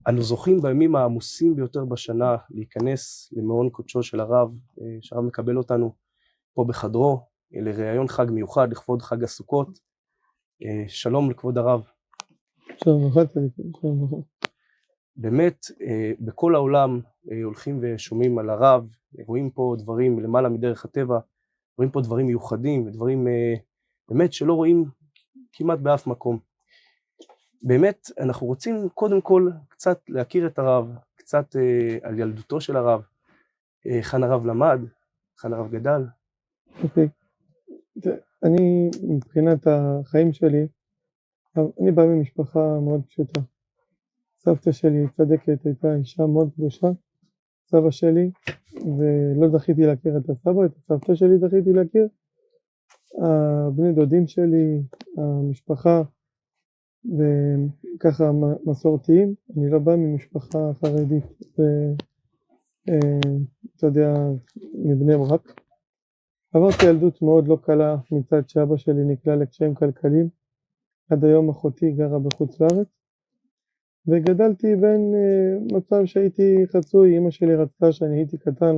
אנו זוכים בימים העמוסים ביותר בשנה להיכנס למעון קודשו של הרב, שהרב מקבל אותנו פה בחדרו לראיון חג מיוחד לכבוד חג הסוכות. שלום לכבוד הרב. שלום לך, שלום לך. באמת בכל העולם הולכים ושומעים על הרב, רואים פה דברים למעלה מדרך הטבע, רואים פה דברים מיוחדים ודברים באמת שלא רואים כמעט באף מקום. באמת אנחנו רוצים קודם כל קצת להכיר את הרב, קצת על ילדותו של הרב, היכן הרב למד, היכן הרב גדל. אוקיי. אני מבחינת החיים שלי, אני בא ממשפחה מאוד פשוטה. סבתא שלי צדקת הייתה אישה מאוד קדושה, סבא שלי, ולא זכיתי להכיר את הסבא, את הסבתא שלי זכיתי להכיר. הבני דודים שלי, המשפחה, וככה מסורתיים, אני לא בא ממשפחה חרדית, אתה יודע, מבני ברק. עברתי ילדות מאוד לא קלה מצד שאבא שלי נקלע לקשיים כלכליים. עד היום אחותי גרה בחוץ לארץ. וגדלתי בין מצב שהייתי חצוי, אמא שלי רצתה שאני הייתי קטן,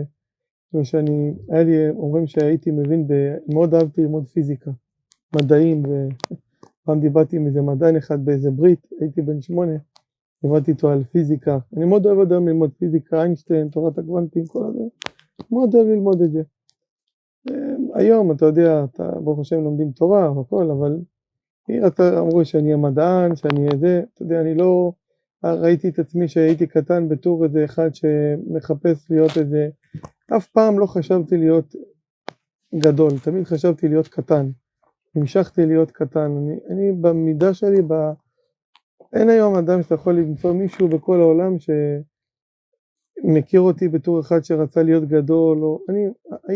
אומרים שהייתי מבין, מאוד אהבתי ללמוד פיזיקה, מדעים, ופעם דיברתי עם איזה מדען אחד באיזה ברית, הייתי בן 8, דיברתי איתו על פיזיקה. אני מאוד אוהב היום ללמוד פיזיקה, איינשטיין, תורת הקוונטים, כל הזה, מאוד אוהב ללמוד את זה. היום אתה יודע, ברוך השם לומדים תורה וכל, אבל אמרו שאני המדען, שאני איזה, אתה יודע, אני לא ראיתי את עצמי שהייתי קטן בתור איזה אחד שמחפש להיות איזה, אף פעם לא חשבתי להיות גדול, תמיד חשבתי להיות קטן, המשכתי להיות קטן. אני במידה שלי, אין היום אדם שאתה יכול למצוא מישהו בכל העולם שמכיר אותי בתור אחד שרצה להיות גדול, או אני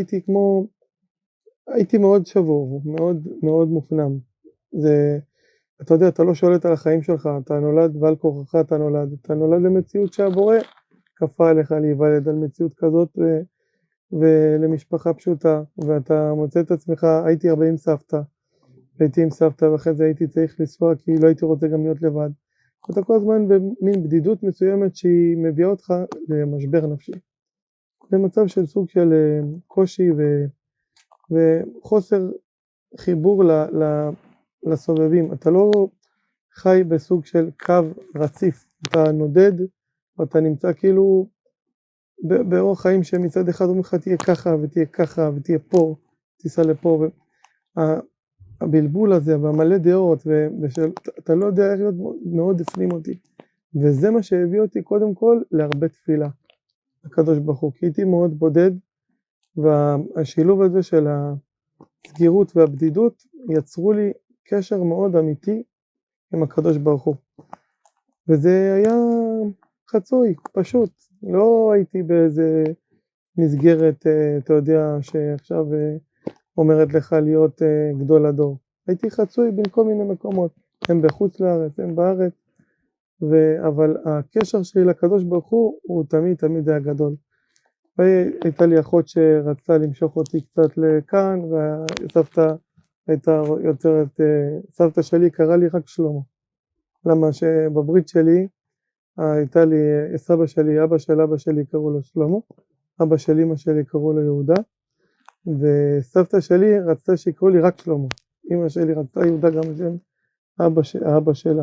הייתי מאוד שבור, מאוד מאוד מופנם. אתה יודע, אתה לא שולט על החיים שלך, אתה נולד ועל כורחך אתה נולד למציאות שהבורא כפה עליך להיוולד על מציאות כזאת ולמשפחה פשוטה, ואתה מוצא את עצמך, הייתי הרבה עם סבתא, ואחרי זה הייתי צריך לנסוע כי לא הייתי רוצה גם להיות לבד. אתה כל הזמן במין בדידות מסוימת שהיא מביאה אותך למשבר נפשי, במצב של סוג של קושי וחוסר חיבור לסובבים. אתה לא חי בסוג של קו רציף, אתה נודד ואתה נמצא כאילו באורח חיים שמצד אחד אומר לך תהיה ככה ותהיה ככה ותהיה פה, תיסע לפה, והבלבול הזה והמלא דעות ואתה לא יודע איך להיות, מאוד הפנים אותי, וזה מה שהביא אותי קודם כל להרבה תפילה הקדוש ברוך הוא, כי הייתי מאוד בודד, והשילוב הזה של הסגירות והבדידות יצרו לי קשר מאוד אמיתי עם הקדוש ברוך הוא, וזה היה חצוי, פשוט. לא הייתי באיזה מסגרת, אתה יודע, שעכשיו אומרת לך להיות גדול הדור. הייתי חצוי בין כל מיני מקומות, הם בחוץ לארץ, הם בארץ, אבל הקשר שלי לקדוש ברוך הוא תמיד תמיד היה גדול. והייתה לי אחות שרצתה למשוך אותי קצת לכאן, והסבתא הייתה יוצרת, סבתא שלי קרא לי רק שלמה. למה שבברית שלי הייתה לי סבא שלי, אבא של אבא שלי קראו לו שלמה, אבא של אמא שלי קראו לו יהודה, וסבתא שלי רצתה שיקראו לי רק שלמה. אמא שלי רצתה יהודה גם שם אבא שלה.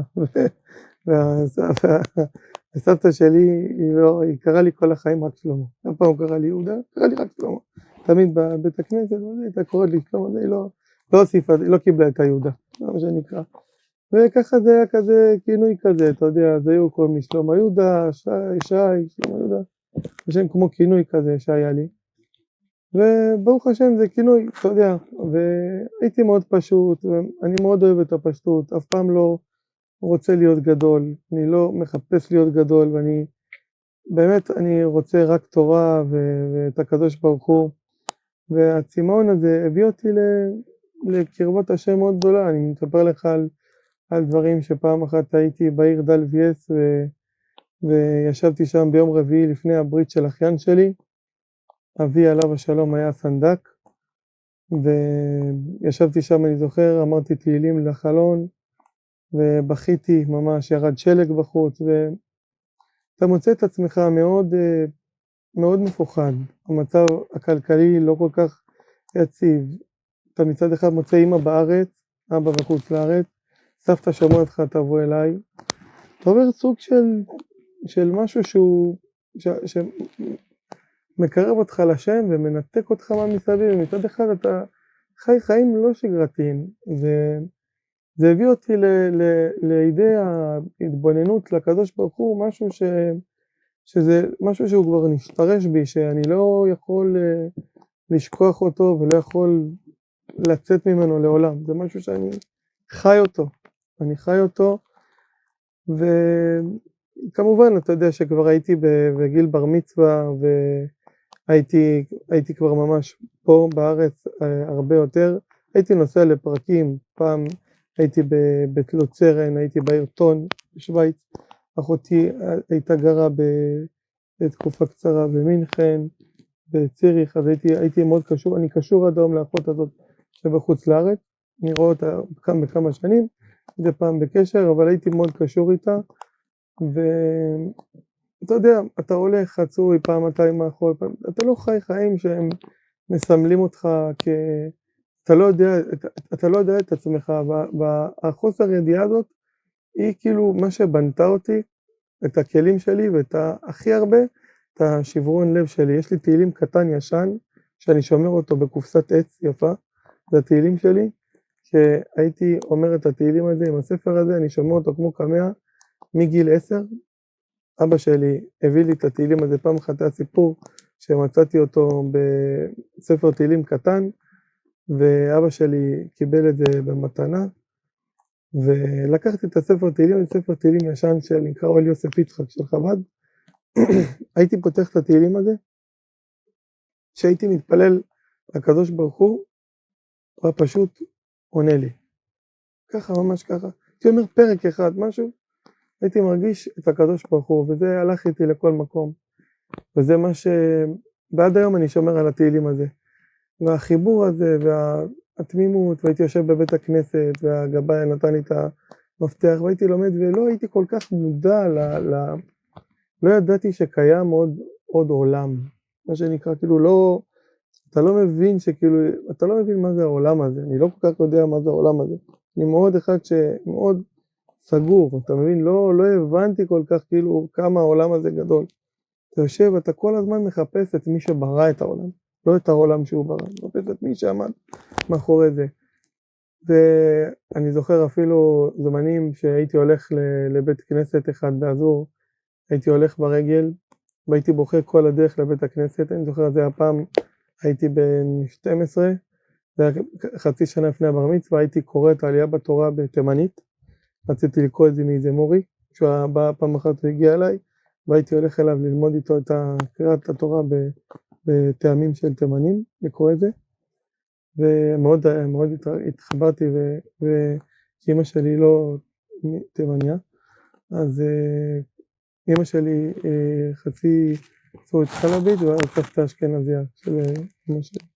וסבתא שלי היא קראה לי כל החיים רק שלמה. אף פעם קראה לי יהודה, קראה לי רק שלמה. תמיד בבית הכנסת הייתה קוראת לי שלמה, היא לא הוסיפה, היא לא קיבלה את היהודה, מה שנקרא. וככה זה היה כזה כינוי כזה, אתה יודע, זה היו קוראים לי שלמה יהודה, שי, שלמה יהודה, השם כמו כינוי כזה שהיה לי, וברוך השם זה כינוי, אתה יודע, והייתי מאוד פשוט, ואני מאוד אוהב את הפשטות, אף פעם לא רוצה להיות גדול, אני לא מחפש להיות גדול, ואני באמת אני רוצה רק תורה ואת הקדוש ברוך הוא, והצימאון הזה הביא אותי לקרבות השם מאוד גדולה. אני מספר לך על דברים שפעם אחת הייתי בעיר דל וייס, וישבתי שם ביום רביעי לפני הברית של אחיין שלי, אבי עליו השלום היה סנדק, וישבתי שם, אני זוכר, אמרתי תהילים לחלון, ובכיתי ממש, ירד שלג בחוץ, אתה מוצא את עצמך מאוד, מאוד מפוחד, המצב הכלכלי לא כל כך יציב, אתה מצד אחד מוצא אמא בארץ, אבא בחוץ לארץ, סבתא שאומרת לך תבוא אליי, אתה עובר סוג של משהו שמקרב אותך לשם ומנתק אותך מהמסביב, ומצד אחד אתה חי חיים לא שגרתיים, וזה הביא אותי לידי ההתבוננות לקדוש ברוך הוא, שזה משהו שהוא כבר נשתרש בי, שאני לא יכול לשכוח אותו ולא יכול לצאת ממנו לעולם, זה משהו שאני חי אותו, אני חי אותו, וכמובן אתה יודע שכבר הייתי בגיל בר מצווה, והייתי כבר ממש פה בארץ הרבה יותר, הייתי נוסע לפרקים, פעם הייתי בתלות צרן, הייתי בעיר טון בשוויץ, אחותי הייתה גרה בתקופה קצרה במינכן, בציריך, אז הייתי מאוד קשור, אני קשור עד היום לאחות הזאת שבחוץ לארץ, אני רואה אותה כאן בכמה שנים, זה פעם בקשר, אבל הייתי מאוד קשור איתה, ואתה יודע, אתה הולך חצוי פעם מאחורי, אתה לא חי חיים שהם מסמלים אותך אתה לא יודע את עצמך, והחוסר ידיעה הזאת היא כאילו מה שבנתה אותי, את הכלים שלי ואת הכי הרבה, את השברון לב שלי. יש לי תהילים קטן ישן, שאני שומר אותו בקופסת עץ יפה, זה התהילים שלי, שהייתי אומר את התהילים הזה עם הספר הזה, אני שומר אותו כמו קמע מגיל 10, אבא שלי הביא לי את התהילים הזה, פעם אחת היה סיפור שמצאתי אותו בספר תהילים קטן, ואבא שלי קיבל את זה במתנה, ולקחתי את הספר תהילים, זה ספר תהילים ישן שנקרא אוהל יוסף יצחק של חב"ד, הייתי פותח את התהילים הזה, שהייתי מתפלל לקדוש ברוך הוא פשוט עונה לי, ככה ממש ככה, הייתי אומר פרק אחד משהו, הייתי מרגיש את הקדוש ברוך הוא, וזה הלך איתי לכל מקום, וזה מה ועד היום אני שומר על התהילים הזה, והחיבור הזה והתמימות, והייתי יושב בבית הכנסת, והגבאי נתן לי את המפתח, והייתי לומד, ולא הייתי כל כך מודע לא ידעתי שקיים עוד עולם, מה שנקרא, כאילו לא, אתה לא מבין שכאילו, אתה לא מבין מה זה העולם הזה, אני לא כל כך יודע מה זה העולם הזה, אני מאוד אחד שמאוד סגור, אתה מבין, לא הבנתי כל כך כאילו כמה העולם הזה גדול, אתה יושב, אתה כל הזמן מחפש את מי שברא את העולם, לא את העולם שהוא ברא, מחפש את מי שעמד מאחורי זה, ואני זוכר אפילו זמנים שהייתי הולך לבית כנסת אחד באזור, הייתי הולך ברגל, והייתי בוכה כל הדרך לבית הכנסת, אני זוכר, זה הפעם, הייתי בן 12, זה היה חצי שנה לפני הבר מצווה, הייתי קורא את העלייה בתורה בתימנית, רציתי לקרוא את זה מאיזה מורי, שהוא בא פעם אחת והגיע אליי, והייתי הולך אליו ללמוד איתו את קריאת התורה בטעמים של תימנים, לקרוא את זה, ומאוד התחברתי, ואמא שלי לא תימניה, אז אמא שלי חצי צורית חלבית, והסבתא אשכנזייה של אמא שלי.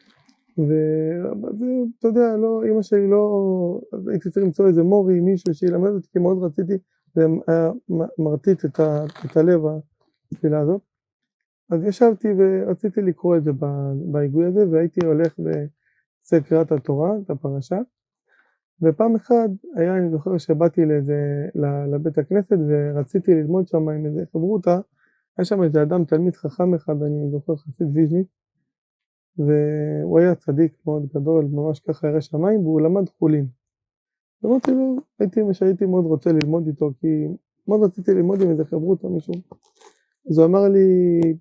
ואתה יודע, אמא שלי לא, הייתי צריך למצוא איזה מורי, מישהו שילמד אותי, כי מאוד רציתי, זה היה מרטיט את הלב, התפילה הזאת. אז ישבתי ורציתי לקרוא את זה בהיגוי הזה, והייתי הולך ועושה קריאת התורה, את הפרשה, ופעם אחד אני זוכר שבאתי לבית הכנסת, ורציתי ללמוד שם עם איזה חברותה, היה שם איזה אדם, תלמיד חכם אחד, אני זוכר חסיד ויז'ניץ, והוא היה צדיק מאוד גדול, ממש ככה ירא שמיים, והוא למד חולין. אמרתי לו, הייתי מאוד רוצה ללמוד איתו, כי מאוד רציתי ללמוד עם איזה חברותה מישהו. אז הוא אמר לי,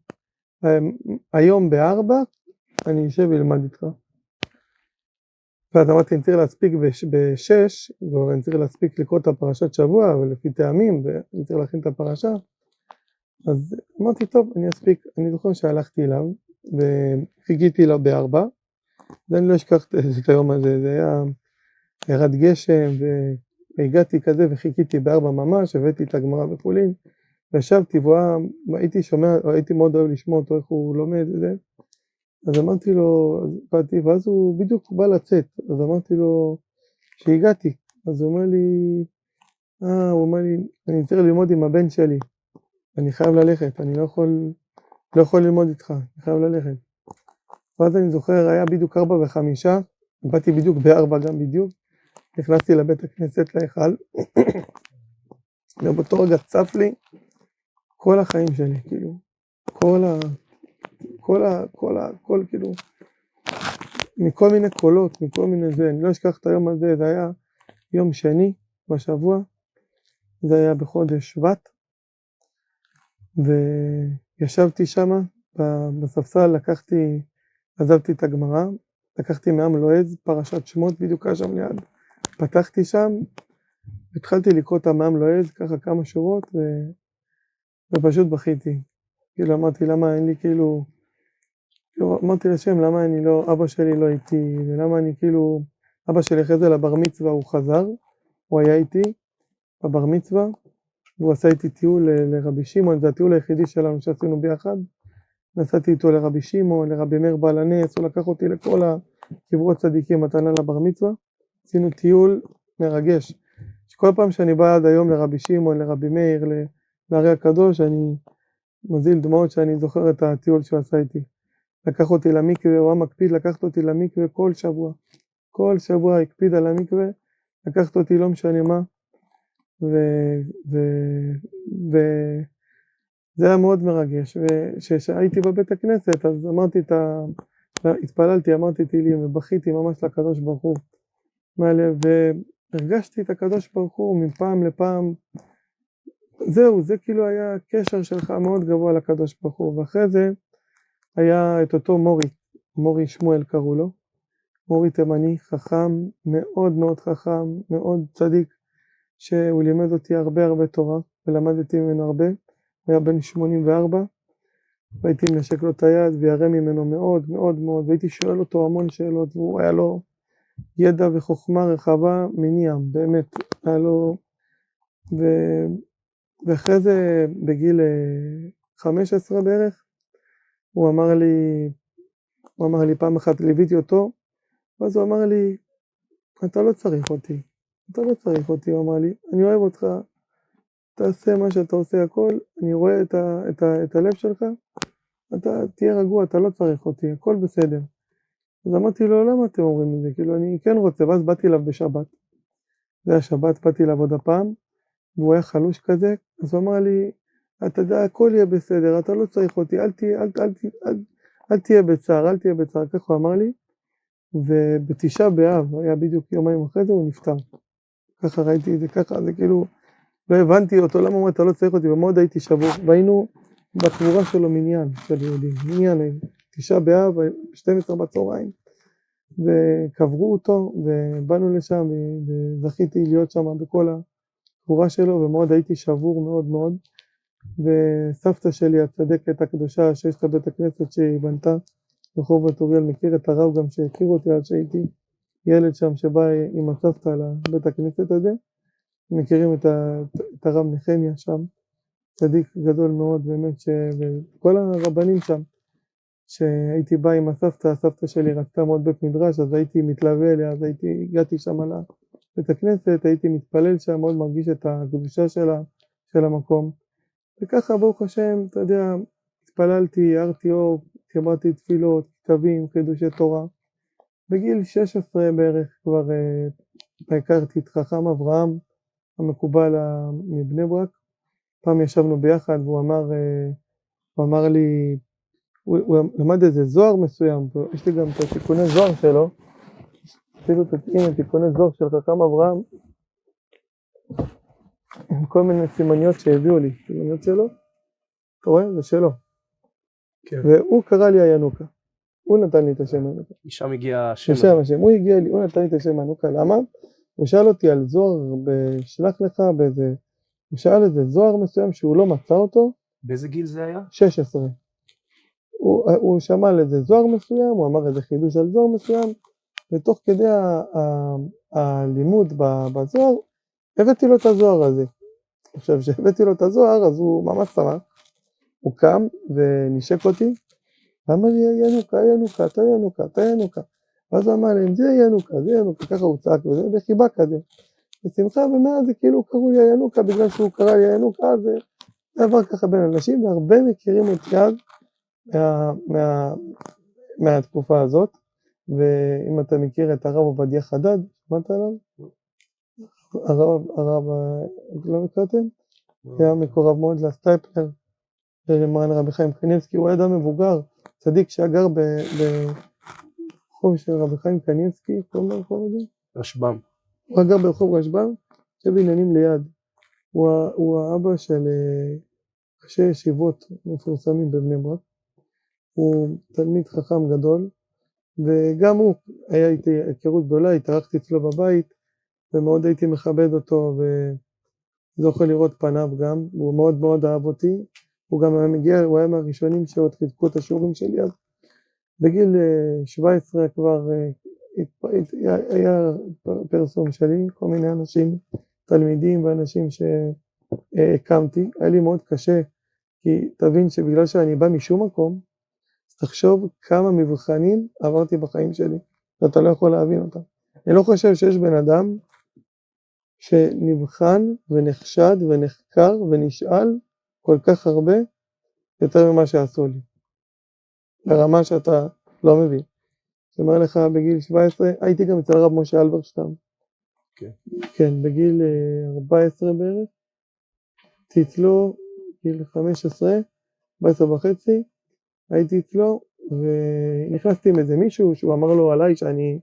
היום ב-4, אני אשב ולמד איתך. ואז אמרתי, אני צריך להספיק ב-6, ואני צריך להספיק לקרוא את הפרשת שבוע, ולפי טעמים, ואני צריך להכין את הפרשה. אז אמרתי, טוב, אני אספיק. אני זוכר שהלכתי אליו, וחיכיתי לו ב-4, ואני לא אשכח את היום הזה, זה היה ירד גשם, והגעתי כזה, וחיכיתי ב-4 ממש, הבאתי את הגמרא בחולין, וישבתי, הייתי מאוד אוהב לשמוע אותו, איך הוא לומד וזה, אז אמרתי לו, באתי, ואז הוא בדיוק בא לצאת, אז אמרתי לו שהגעתי, אז הוא אומר לי, אני צריך ללמוד עם הבן שלי, אני חייב ללכת, אני לא יכול ללמוד איתך, אני חייב ללכת. ואז אני זוכר, היה בדיוק 4:05, באתי בדיוק ב4 גם בדיוק, נכנסתי לבית הכנסת להיכל, ובאותו רגע צף לי כל החיים שלי, כאילו, כל כאילו, מכל מיני קולות, מכל מיני זה, אני לא אשכח את היום הזה, זה היה יום שני בשבוע, זה היה בחודש שבט, וישבתי שמה בספסל, עזבתי את הגמרא, לקחתי מעם לועז, פרשת שמות, בדיוק שם ליד, פתחתי שם, התחלתי לקרוא את המעם לועז, ככה כמה שורות, ופשוט בכיתי. כאילו אמרתי, למה אין לי כאילו, אמרתי לשם, למה אני לא, אבא שלי לא איתי, ולמה אני כאילו, אבא שלי אחרי זה לבר מצווה הוא חזר, הוא היה איתי בבר מצווה, והוא עשה איתי טיול לרבי שמעון, זה הטיול היחידי שלנו שעשינו ביחד, נסעתי איתו לרבי שמעון, לרבי מאיר בעל הנס, הוא לקח אותי לכל הקברות צדיקים, מתנה לבר מצווה, עשינו טיול מרגש, שכל פעם שאני בא עד היום לרבי שמעון, לרבי מאיר, להרי הקדוש, אני מזיל דמעות שאני זוכר את הטיול שהוא עשה איתי. לקח אותי למקווה, הוא היה מקפיד לקחת אותי למקווה כל שבוע הקפיד על המקווה, לקחת אותי לא משנה מה, וזה היה מאוד מרגש, וכשהייתי בבית הכנסת, אז התפללתי, אמרתי תהילים, ובכיתי ממש לקדוש ברוך הוא, מהלב, והרגשתי את הקדוש ברוך הוא מפעם לפעם, זהו, זה כאילו היה קשר שלך מאוד גבוה לקדוש ברוך הוא, ואחרי זה היה את אותו מורי שמואל קראו לו, מורי תימני, חכם, מאוד מאוד חכם, מאוד צדיק, שהוא לימד אותי הרבה תורה, ולמדתי ממנו הרבה, הוא היה בן 84, והייתי מנשק לו את היד וירא ממנו מאוד, והייתי שואל אותו המון שאלות, והוא היה לו ידע וחוכמה רחבה מניעם, באמת, היה לו, ואחרי זה בגיל 15 בערך, הוא אמר לי פעם אחת, ליוויתי אותו, ואז הוא אמר לי, אתה לא צריך אותי, הוא אמר לי, אני אוהב אותך, תעשה מה שאתה עושה הכל, אני רואה את הלב שלך, אתה תהיה רגוע, אתה לא צריך אותי, הכל בסדר. אז אמרתי לו, למה אתם אומרים את זה? כאילו אני כן רוצה, ואז באתי אליו בשבת, זה היה שבת, באתי אליו עוד הפעם, והוא היה חלוש כזה, אז הוא אמר לי, אתה יודע, הכל יהיה בסדר, אתה לא צריך אותי, אל תהיה בצער, ככה הוא אמר לי, ובתשעה באב, היה בדיוק יומיים אחרי זה, הוא נפטר. ככה ראיתי את זה, ככה, זה כאילו, לא הבנתי אותו, למה הוא אתה לא צריך אותי, ומאוד הייתי שבור, והיינו בקבורה שלו מניין, של יהודים, מניין, תשעה באב, 12 בצהריים, וקברו אותו, ובאנו לשם, וזכיתי להיות שם בכל הקבורה שלו, ומאוד הייתי שבור מאוד, וסבתא שלי הצדקת הקדושה, שיש את בית הכנסת שהיא בנתה, רחוב אוריאל, מכיר את הרב גם שהכיר אותי עד שהייתי ילד שם שבא עם הסבתא לבית הכנסת הזה, מכירים את הרב נחמיה שם, צדיק גדול מאוד באמת, וכל הרבנים שם, שהייתי בא עם הסבתא שלי רצתה מאוד בית מדרש, אז הייתי מתלווה אליה, אז הגעתי שם לבית הכנסת, הייתי מתפלל שם, מאוד מרגיש את הקדושה של המקום, וככה ברוך השם, אתה יודע, התפללתי, הערתי אור, חיברתי תפילות, כתבים, חידושי תורה. בגיל 16 בערך כבר הכרתי את חכם אברהם, המקובל מבני ברק. פעם ישבנו ביחד והוא אמר לי, הוא למד איזה זוהר מסוים, יש לי גם את התיקוני זוהר שלו, אפילו תיקוני זוהר של חכם אברהם, עם כל מיני סימניות שהביאו לי, סימניות שלו, אתה רואה? זה שלו. כן. והוא קרא לי הינוקה, הוא נתן לי את השם הינוקה. משם הגיע השם הזה. הוא הגיע לי, הוא נתן לי את השם הינוקה, למה? הוא שאל אותי על זוהר, בשלח לך באיזה, הוא שאל איזה זוהר מסוים שהוא לא מצא אותו. באיזה גיל זה היה? 16. הוא שמע על איזה זוהר מסוים, הוא אמר איזה חידוש על זוהר מסוים, ותוך כדי הלימוד בזוהר, הבאתי לו את הזוהר הזה. עכשיו, כשהבאתי לו את הזוהר, אז הוא ממש שמח, הוא קם ונשק אותי, ואמר לי, אתה ינוקה. ואז הוא אמר לי, זה ינוקה, ככה הוא צעק, וזה בחיבה כזה. בשמחה, ומאז זה כאילו קראו לי הינוקה, בגלל שהוא קרא לי הינוקה, זה עבר ככה בין אנשים, והרבה מכירים אותי אז מהתקופה הזאת, ואם אתה מכיר את הרב עובדיה חדד, שמעת עליו? הרב, לא מכרתם? היה מקורב מאוד לסטייפלר, למרן רבי חיים קניבסקי, הוא היה אדם מבוגר, צדיק שהיה גר ברחוב של רבי חיים קניבסקי, קוראים לו רחוב הזה? רשב"ם. הוא היה גר ברחוב רשב"ם, שבעניינים ליד. הוא האבא של ראשי ישיבות מפורסמים בבני ברק, הוא תלמיד חכם גדול, וגם הוא היה איתי היכרות גדולה, התארחתי אצלו בבית, ומאוד הייתי מכבד אותו, וזוכה לראות פניו גם, הוא מאוד מאוד אהב אותי, הוא גם היה מגיע, הוא היה מהראשונים שעוד חיזקו את השיעורים שלי אז, בגיל 17 כבר היה פרסום שלי, כל מיני אנשים, תלמידים ואנשים שהקמתי, היה לי מאוד קשה, כי תבין שבגלל שאני בא משום מקום, אז תחשוב כמה מבחנים עברתי בחיים שלי, ואתה לא יכול להבין אותם. אני לא חושב שיש בן אדם שנבחן ונחשד ונחקר ונשאל כל כך הרבה יותר ממה שעשו לי. ברמה שאתה לא מבין. זאת אומרת לך בגיל 17, הייתי גם אצל הרב משה אלברשטם. כן, בגיל 14 בערך, אצלו, גיל 15, 14 וחצי, הייתי אצלו, ונכנסתי עם איזה מישהו שהוא אמר לו עליי שאני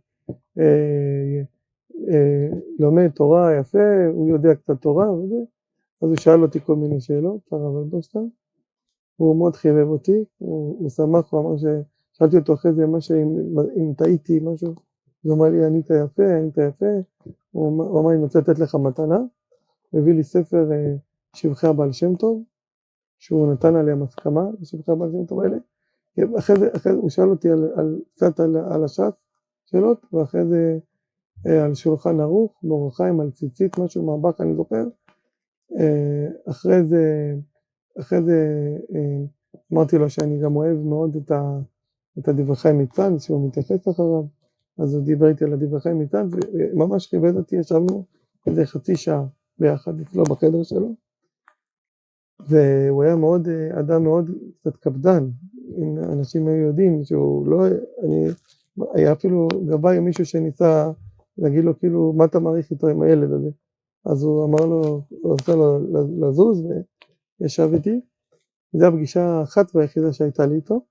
לומד תורה יפה, הוא יודע קצת תורה וזה, אז הוא שאל אותי כל מיני שאלות, הרב אלברשטם, הוא מאוד חיבב אותי, הוא שמח, הוא אמר ששאלתי אותו אחרי זה אם טעיתי משהו, הוא אמר לי ענית יפה, הוא אמר אני רוצה לתת לך מתנה, הוא הביא לי ספר שבחי הבעל שם טוב, שהוא נתן עליהם הסכמה, שבחי הבעל שם טוב האלה, אחרי זה הוא שאל אותי קצת על הש"ס שאלות, ואחרי זה על שולחן ערוך, באור החיים, על ציצית, משהו מהבח אני זוכר, אחרי זה אמרתי לו שאני גם אוהב מאוד את הדברי חיים מצאנז, שהוא מתייחס אחריו, אז הוא דיבר איתי על הדברי חיים מצאנז, וממש כיבד אותי, ישבנו איזה חצי שעה ביחד אצלו בחדר שלו, והוא היה אדם מאוד קצת קפדן, אם אנשים היו יודעים שהוא לא, היה אפילו גבאי מישהו שניסה להגיד לו כאילו מה אתה מעריך איתו עם הילד הזה, אז הוא אמר לו, הוא עשה לו לזוז וישב איתי, זו הפגישה האחת והיחידה שהייתה לי איתו,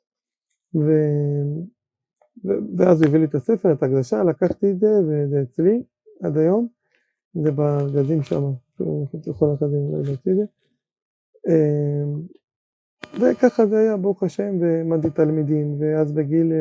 ואז הוא הביא לי את הספר, את הקדשה, לקחתי את זה וזה אצלי עד היום, זה בארגזים שם, יכול לארגזים להוציא את זה, וככה זה היה ברוך השם, ומדתי תלמידים, ואז בגיל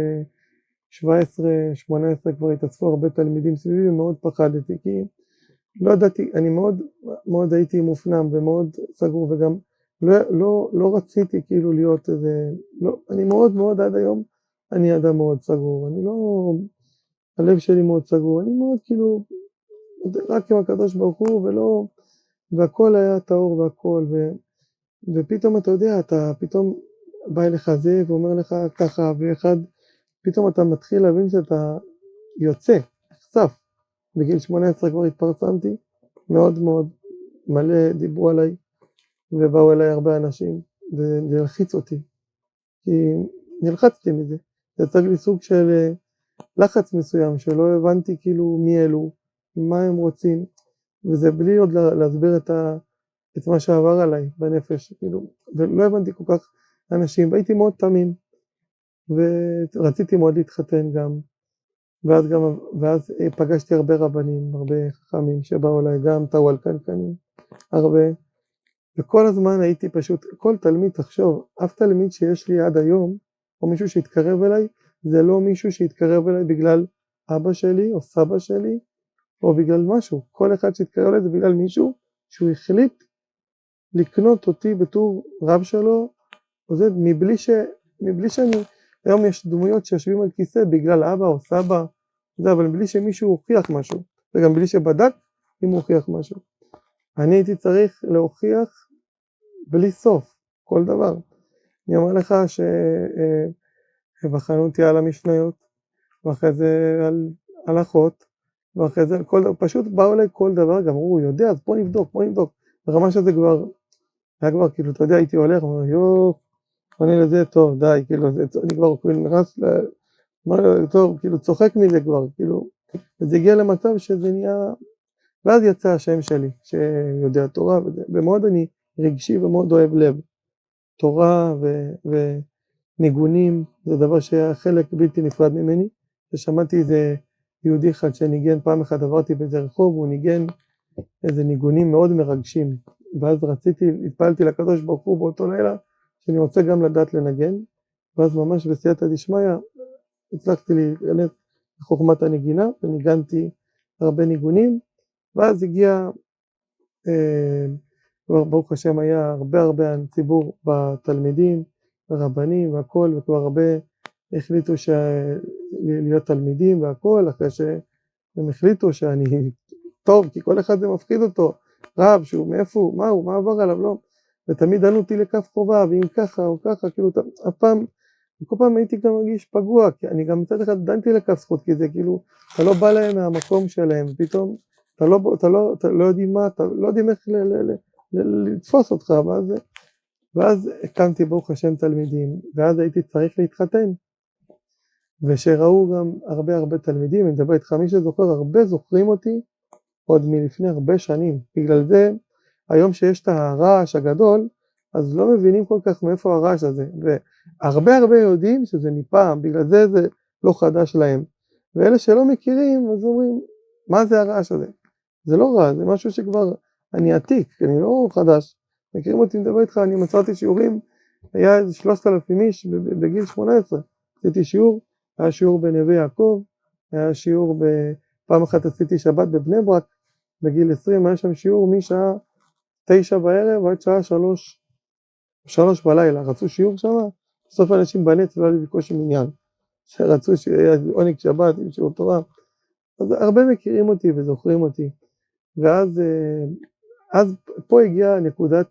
17-18 כבר התאספו הרבה תלמידים סביבי, ומאוד פחדתי, כי לא ידעתי, אני מאוד הייתי מופנם ומאוד סגור, וגם לא רציתי כאילו להיות איזה, אני מאוד עד היום, אני אדם מאוד סגור, אני לא, הלב שלי מאוד סגור, אני מאוד כאילו, רק עם הקדוש ברוך הוא, והכל היה טהור והכל, ופתאום אתה יודע, אתה פתאום בא אליך זה ואומר לך ככה, פתאום אתה מתחיל להבין שאתה יוצא, נחשף. בגיל 18 כבר התפרסמתי, מאוד מלא דיברו עליי, ובאו אליי הרבה אנשים, ולחיץ אותי, כי נלחצתי מזה, זה יצא לי סוג של לחץ מסוים, שלא הבנתי כאילו מי אלו, מה הם רוצים, וזה בלי עוד להסביר את מה שעבר עליי בנפש, כאילו, ולא הבנתי כל כך אנשים, והייתי מאוד תמים, ורציתי מאוד להתחתן גם, ואז פגשתי הרבה רבנים, הרבה חכמים שבאו אליי, גם טאוול קנקנים, הרבה, וכל הזמן הייתי פשוט, כל תלמיד תחשוב, אף תלמיד שיש לי עד היום, או מישהו שהתקרב אליי, זה לא מישהו שהתקרב אליי בגלל אבא שלי או סבא שלי, או בגלל משהו, כל אחד שהתקרב אליי זה בגלל מישהו שהוא החליט לקנות אותי בתור רב שלו, או זה מבלי שאני, היום יש דמויות שיושבים על כיסא בגלל אבא או סבא, זה, אבל בלי שמישהו הוכיח משהו, וגם בלי שבדק אם הוא הוכיח משהו. אני הייתי צריך להוכיח בלי סוף, כל דבר. אני אומר לך שבחנו אותי על המשניות, ואחרי זה על הלכות, ואחרי זה פשוט באו אליי כל דבר, גם הוא יודע, אז בוא נבדוק, ברמה שזה כבר היה כבר כאילו, אתה יודע, הייתי הולך, אומר, עונה לזה, טוב, די, כאילו, אני כבר כאילו נכנס, טוב, כאילו, צוחק מזה כבר, כאילו, וזה הגיע למצב שזה נהיה, ואז יצא השם שלי, שיודע תורה, ומאוד אני רגשי ומאוד אוהב לב. תורה וניגונים, זה דבר שהיה חלק בלתי נפרד ממני, ושמעתי איזה יהודי אחד שניגן, פעם אחת עברתי באיזה רחוב, הוא ניגן איזה ניגונים מאוד מרגשים, ואז התפעלתי לקדוש ברוך הוא באותו לילה, שאני רוצה גם לדעת לנגן, ואז ממש בסייעתא דשמיא, הצלחתי להיכנס לחוכמת הנגינה, וניגנתי הרבה ניגונים, ואז הגיע, כבר ברוך השם היה הרבה ציבור בתלמידים, ורבנים והכל, וכבר הרבה החליטו להיות תלמידים והכל, אחרי שהם החליטו שאני טוב, כי כל אחד זה מפחיד אותו, רב שהוא מאיפה הוא, מה הוא, מה עבר עליו, לא, ותמיד ענו אותי לכף חובה, ואם ככה או ככה, כאילו, הפעם, כל פעם הייתי גם מרגיש פגוע, כי אני גם מצד אחד דנתי לכף זכות, כי זה כאילו, אתה לא בא להם מהמקום שלהם, ופתאום, אתה לא יודעים מה, אתה לא יודעים איך לתפוס אותך, ואז הקמתי ברוך השם תלמידים, ואז הייתי צריך להתחתן, ושראו גם הרבה תלמידים, אני מדבר איתך, מי שזוכר, הרבה זוכרים אותי, עוד מלפני הרבה שנים, בגלל זה, היום שיש את הרעש הגדול, אז לא מבינים כל כך מאיפה הרעש הזה, והרבה יודעים שזה מפעם, בגלל זה זה לא חדש להם, ואלה שלא מכירים, אז אומרים, מה זה הרעש הזה? זה לא רע, זה משהו שכבר, אני עתיק, אני לא חדש, מכירים אותי, מדבר איתך, אני מצאתי שיעורים, היה איזה 3,000 איש בגיל 18, עשיתי שיעור, היה שיעור בנווה יעקב, היה שיעור פעם אחת עשיתי שבת בבני ברק, בגיל 20 היה שם שיעור משעה 9 בערב עד שעה 3 בלילה, רצו שיעור שם, בסוף אנשים בנץ לא היה לי בקושי מניין, שרצו שיהיה עונג שבת עם שיעור תורה, אז הרבה מכירים אותי וזוכרים אותי, ואז פה הגיעה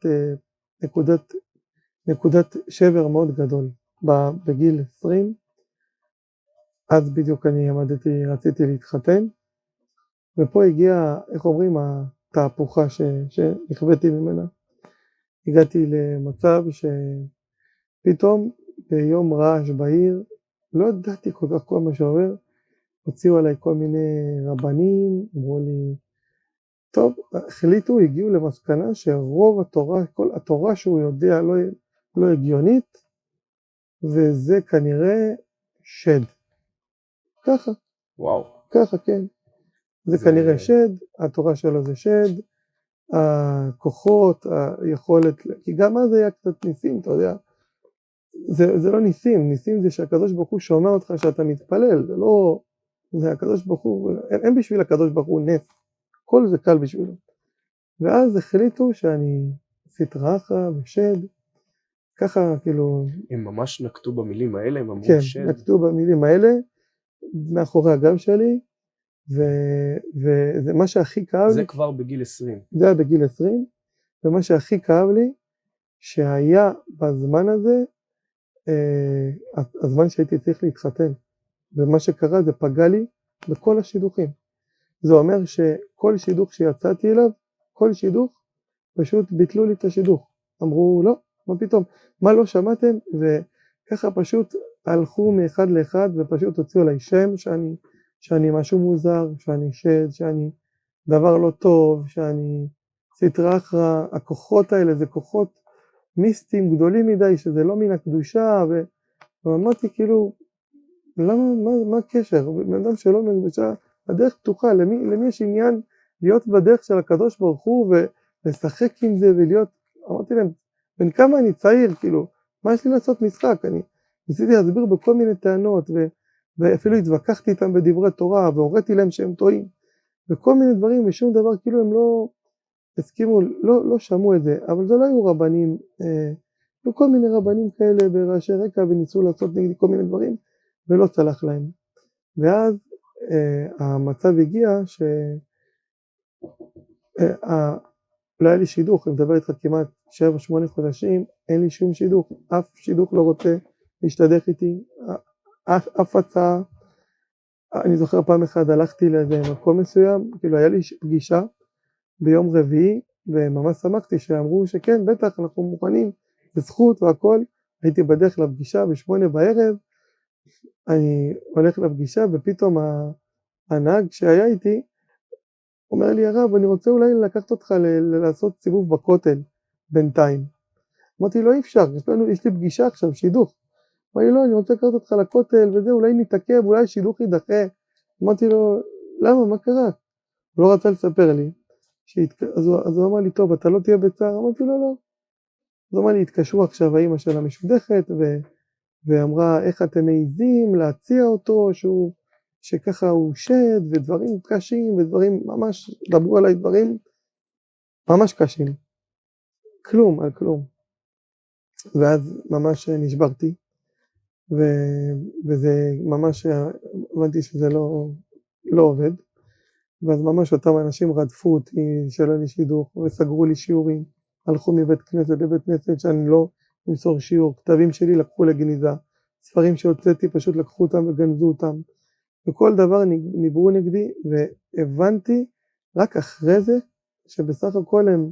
נקודת שבר מאוד גדול, בגיל 20, אז בדיוק רציתי להתחתן, ופה הגיעה, איך אומרים, התהפוכה שנכוויתי ממנה. הגעתי למצב שפתאום ביום רעש בעיר, לא ידעתי כל כך כל מה שעובר, הוציאו עליי כל מיני רבנים, אמרו לי, טוב, הגיעו למסקנה שרוב התורה, כל התורה שהוא יודע לא הגיונית, וזה כנראה שד. ככה. וואו. ככה, כן. זה כנראה שד, התורה שלו זה שד, הכוחות, היכולת, כי גם אז היה קצת ניסים, אתה יודע, זה לא ניסים, ניסים זה שהקדוש ברוך הוא שומע אותך שאתה מתפלל, זה לא, זה הקדוש ברוך הוא, אין בשביל הקדוש ברוך הוא נס, כל זה קל בשבילו. ואז החליטו שאני סטרחה ושד, ככה כאילו... הם ממש נקטו במילים האלה, הם אמרו כן, שד. כן, נקטו במילים האלה, מאחורי הגב שלי, וזה מה שהכי כאב לי. זה כבר בגיל 20. זה היה בגיל 20, ומה שהכי כאב לי, שהיה בזמן הזה, הזמן שהייתי צריך להתחתן, ומה שקרה זה פגע לי בכל השידוכים. זה אומר שכל שידוך שיצאתי אליו, כל שידוך, פשוט ביטלו לי את השידוך. אמרו, לא, מה פתאום, מה לא שמעתם? וככה פשוט הלכו מאחד לאחד, ופשוט הוציאו עליי שם שאני משהו מוזר, שאני שד, שאני דבר לא טוב, שאני סטרחה, הכוחות האלה זה כוחות מיסטיים גדולים מדי, שזה לא מן הקדושה, ואמרתי כאילו, מה הקשר? בן אדם שלא מן הקדושה, הדרך פתוחה, למי יש עניין להיות בדרך של הקדוש ברוך הוא, ולשחק עם זה ולהיות, אמרתי להם, בין כמה אני צעיר, כאילו, מה יש לי לעשות משחק? אני ניסיתי להסביר בכל מיני טענות, ואפילו התווכחתי איתם בדברי תורה, והוריתי להם שהם טועים, וכל מיני דברים, ושום דבר, כאילו הם לא הסכימו, לא שמעו את זה, אבל זה לא היו רבנים, היו כל מיני רבנים כאלה בראשי רקע, וניסו לעשות נגדי כל מיני דברים, ולא צלח להם. ואז המצב הגיע לא היה לי שידוך, אני מדבר איתך כמעט 7-8 חודשים, אין לי שום שידוך, אף שידוך לא רוצה להשתדך איתי, אף הצעה. אני זוכר פעם אחת הלכתי לאיזה מקום מסוים, כאילו היה לי פגישה ביום רביעי, וממש שמחתי שאמרו שכן, בטח, אנחנו מוכנים, בזכות והכל. הייתי בדרך לפגישה ב8 בערב, אני הולך לפגישה, ופתאום הנהג שהיה איתי, אומר לי, הרב, אני רוצה אולי לקחת אותך לעשות סיבוב בכותל בינתיים. אמרתי לו, אי אפשר, יש לי פגישה עכשיו, שידוך. אמר לי, לא, אני רוצה לקחת אותך לכותל, וזה, אולי נתעכב, אולי שידוך יידחה. אמרתי לו, למה, מה קרה? הוא לא רצה לספר לי. אז הוא אמר לי, טוב, אתה לא תהיה בצער? אמרתי לו, לא. אז הוא אמר לי, התקשרו עכשיו האמא של המשודכת, ואמרה, איך אתם מעיזים להציע אותו, שככה הוא שד, ודברים קשים, ודברים ממש, דברו עליי דברים ממש קשים. כלום, על כלום. ואז ממש נשברתי, וזה ממש, הבנתי שזה לא עובד, ואז ממש אותם אנשים רדפו אותי, שלא לי שידוך, וסגרו לי שיעורים, הלכו מבית כנסת לבית כנסת שאני לא אמסור שיעור, כתבים שלי לקחו לגניזה, ספרים שהוצאתי פשוט לקחו אותם וגנזו אותם, וכל דבר ניברו נגדי, והבנתי רק אחרי זה, שבסך הכל הם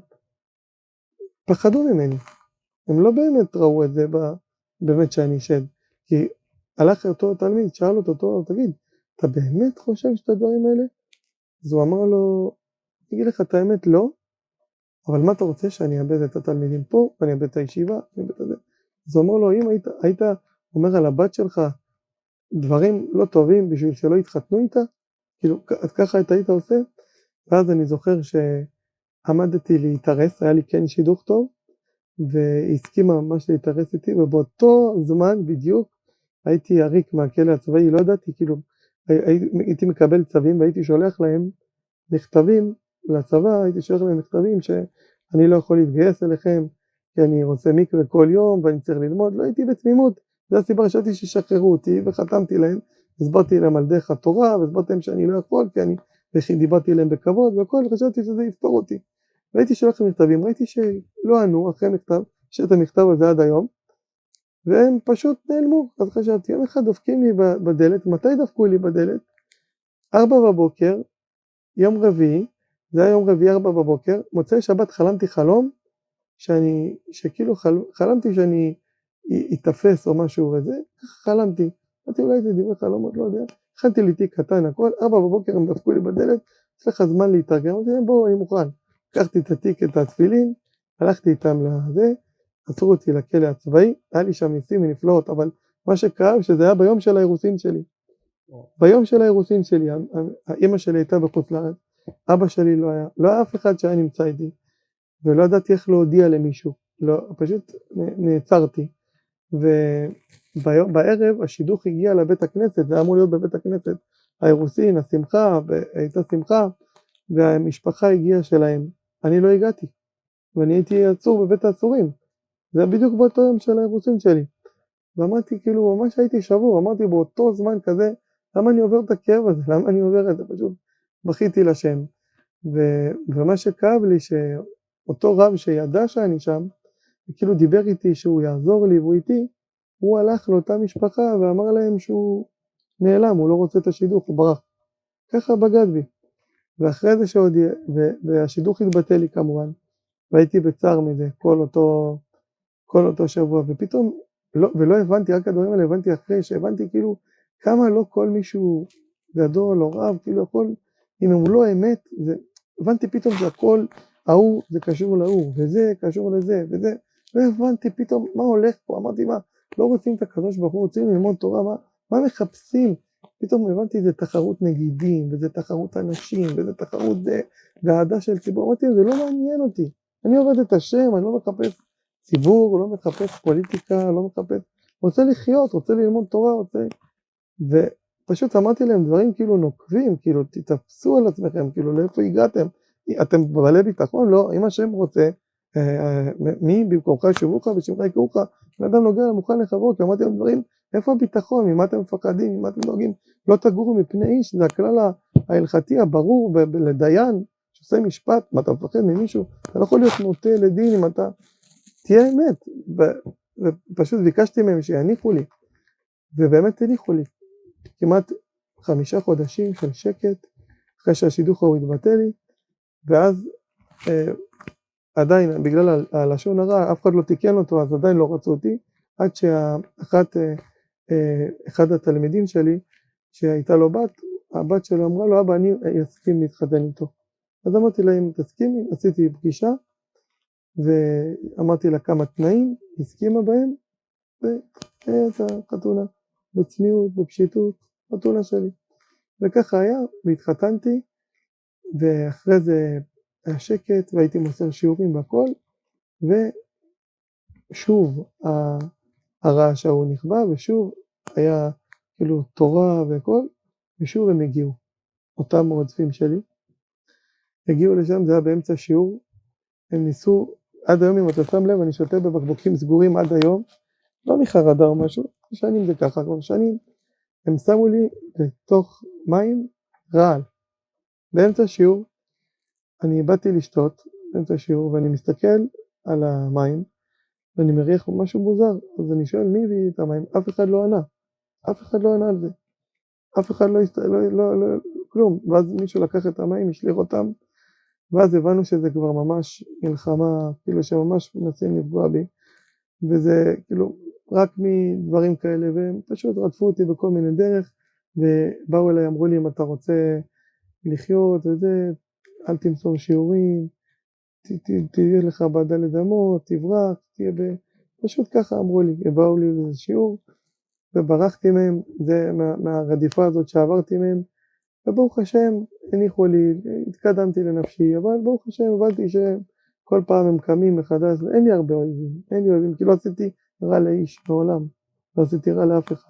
פחדו ממני, הם לא באמת ראו את זה באמת שאני שד, כי הלך אותו תלמיד, שאל אותו, תגיד, אתה באמת חושב שאת הדברים האלה? אז הוא אמר לו, אגיד לך את האמת, לא, אבל מה אתה רוצה שאני אאבד את התלמידים פה, ואני אאבד את הישיבה, אז הוא אמר לו, אם היית אומר על הבת שלך דברים לא טובים בשביל שלא יתחתנו איתה, כאילו ככה היית עושה, ואז אני זוכר שעמדתי להתארס, היה לי כן שידוך טוב, והסכימה ממש להתארס איתי, ובאותו זמן בדיוק הייתי יריק מהכלא הצבאי, לא ידעתי, כאילו הייתי מקבל צווים והייתי שולח להם מכתבים לצבא, הייתי שולח להם מכתבים שאני לא יכול להתגייס אליכם, כי אני רוצה מקווה כל יום ואני צריך ללמוד, לא הייתי בתמימות, זו הסיבה רשאתי ששחררו אותי וחתמתי להם, הסברתי להם על דרך התורה, והסברתי להם שאני לא יכול, כי אני דיברתי להם בכבוד והכל, וחשבתי שזה יפתור אותי. והייתי שולח להם מכתבים, ראיתי שלא ענו אחרי מכתב, שאת המכתב הזה עד היום, והם פשוט נעלמו. אז חשבתי, יום אחד דופקים לי בדלת, מתי דפקו לי בדלת? 4 בבוקר, יום רביעי, זה היה יום רביעי 4 בבוקר, מוצאי שבת חלמתי חלום, שכאילו חלמתי שאני יתפס או משהו וזה, ככה חלמתי, אמרתי אולי זה דברי חלומות, לא יודע, הכנתי לי תיק קטן הכל, 4 בבוקר הם דפקו לי בדלת, יש לך זמן להתארגן, אמרתי להם בואו אני מוכן, לקחתי את התיק, את התפילין, הלכתי איתם לזה, עצרו אותי לכלא הצבאי, היה לי שם ניסים ונפלאות, אבל מה שכאב שזה היה ביום של האירוסין שלי, ביום של האירוסין שלי, האמא שלי הייתה בחוץ לארץ, אבא שלי לא היה אף אחד שהיה נמצא איתי, ולא ידעתי איך להודיע למישהו, לא, פשוט נעצרתי, ובערב השידוך הגיע לבית הכנסת, זה היה אמור להיות בבית הכנסת, האירוסין, השמחה, והייתה שמחה, והמשפחה הגיעה שלהם, אני לא הגעתי, ואני הייתי עצור בבית האסורים, זה היה בדיוק באותו יום של האירוסין שלי, ואמרתי כאילו ממש הייתי שבור, אמרתי באותו זמן כזה, למה אני עובר את הכאב הזה, למה אני עובר את זה, פשוט בכיתי לשם, ומה שכאב לי שאותו רב שידע שאני שם, כאילו דיבר איתי שהוא יעזור לי והוא איתי, הוא הלך לאותה משפחה ואמר להם שהוא נעלם, הוא לא רוצה את השידוך, הוא ברח, ככה בגד בי, ואחרי זה שעוד, והשידוך התבטא לי כמובן, והייתי בצער מזה כל אותו שבוע, ופתאום, ולא הבנתי, רק הדברים האלה הבנתי אחרי שהבנתי כאילו כמה לא כל מישהו גדול או רב, כאילו הכל, אם הם לא אמת, הבנתי פתאום שהכל, ההוא זה קשור להוא, וזה קשור לזה, וזה, והבנתי פתאום מה הולך פה, אמרתי מה, לא רוצים את הקדוש ברוך הוא, רוצים ללמוד תורה, מה מחפשים? פתאום הבנתי זה תחרות נגידים, וזה תחרות אנשים, וזה תחרות ועדה של ציבור, אמרתי זה לא מעניין אותי, אני עובד את השם, אני לא מחפש ציבור, לא מחפש פוליטיקה, לא מחפש, רוצה לחיות, רוצה ללמוד תורה, ופשוט אמרתי להם דברים כאילו נוקבים, כאילו תתאפסו על עצמכם, כאילו לאיפה הגעתם, אתם בעלי ביטחון, לא, אם השם רוצה, מי במקומך ישובוך ושמך יקראוך, אדם נוגע מוכן לחברו, כי אמרתי להם דברים, איפה הביטחון, ממה אתם מפחדים, ממה אתם דואגים, לא תגורו מפני איש, זה הכלל ההלכתי הברור לדיין, שעושה משפט, מה אתה מפחד ממישהו, אתה לא יכול להיות נוטה לדין אם אתה, תהיה אמת, ופשוט ביקשתי מהם שיניחו לי, ובאמת הניחו לי, כמעט 5 חודשים של שקט, אחרי שהשידוך הוא התבטא לי, ואז עדיין, בגלל הלשון הרע, אף אחד לא תיקן אותו, אז עדיין לא רצו אותי, עד אחד התלמידים שלי, שהייתה לו בת, הבת שלו אמרה לו, אבא, אני אסכים להתחתן איתו. אז אמרתי לה, אם תסכימי, עשיתי פגישה, ואמרתי לה כמה תנאים, הסכימה בהם, ואת החתונה, בצניעות, בפשיטות, חתונה שלי. וככה היה, והתחתנתי, ואחרי זה היה שקט, והייתי מוסר שיעורים והכל, ושוב הרעש ההוא נכבה, ושוב היה כאילו תורה והכל, ושוב הם הגיעו, אותם רודפים שלי, הגיעו לשם, זה היה באמצע שיעור, הם ניסו, עד היום אם אתה שם לב, אני שותה בבקבוקים סגורים עד היום, לא מחרדה או משהו, שנים זה ככה, כבר שנים, הם שמו לי בתוך מים רעל, באמצע שיעור, אני באתי לשתות, באמצע שיעור, ואני מסתכל על המים, ואני מריח משהו מוזר, אז אני שואל מי הביא את המים, אף אחד לא ענה, אף אחד לא ענה על זה, אף אחד לא, כלום, ואז מישהו לקח את המים, השליך אותם, ואז הבנו שזה כבר ממש מלחמה, כאילו שממש מנסים לפגוע בי, וזה כאילו רק מדברים כאלה, והם פשוט רדפו אותי בכל מיני דרך, ובאו אליי, אמרו לי אם אתה רוצה לחיות וזה, אל תמסור שיעורים, תהיה לך בדלת אמות, תברח, תהיה פשוט ככה אמרו לי, באו לי לזה שיעור, וברחתי מהם, זה מהרדיפה הזאת שעברתי מהם, וברוך השם, הניחו לי, התקדמתי לנפשי, אבל ברוך השם, הבנתי שכל פעם הם קמים מחדש, אין לי הרבה אויבים, אין לי אויבים, כי לא עשיתי רע לאיש בעולם, לא עשיתי רע לאף אחד,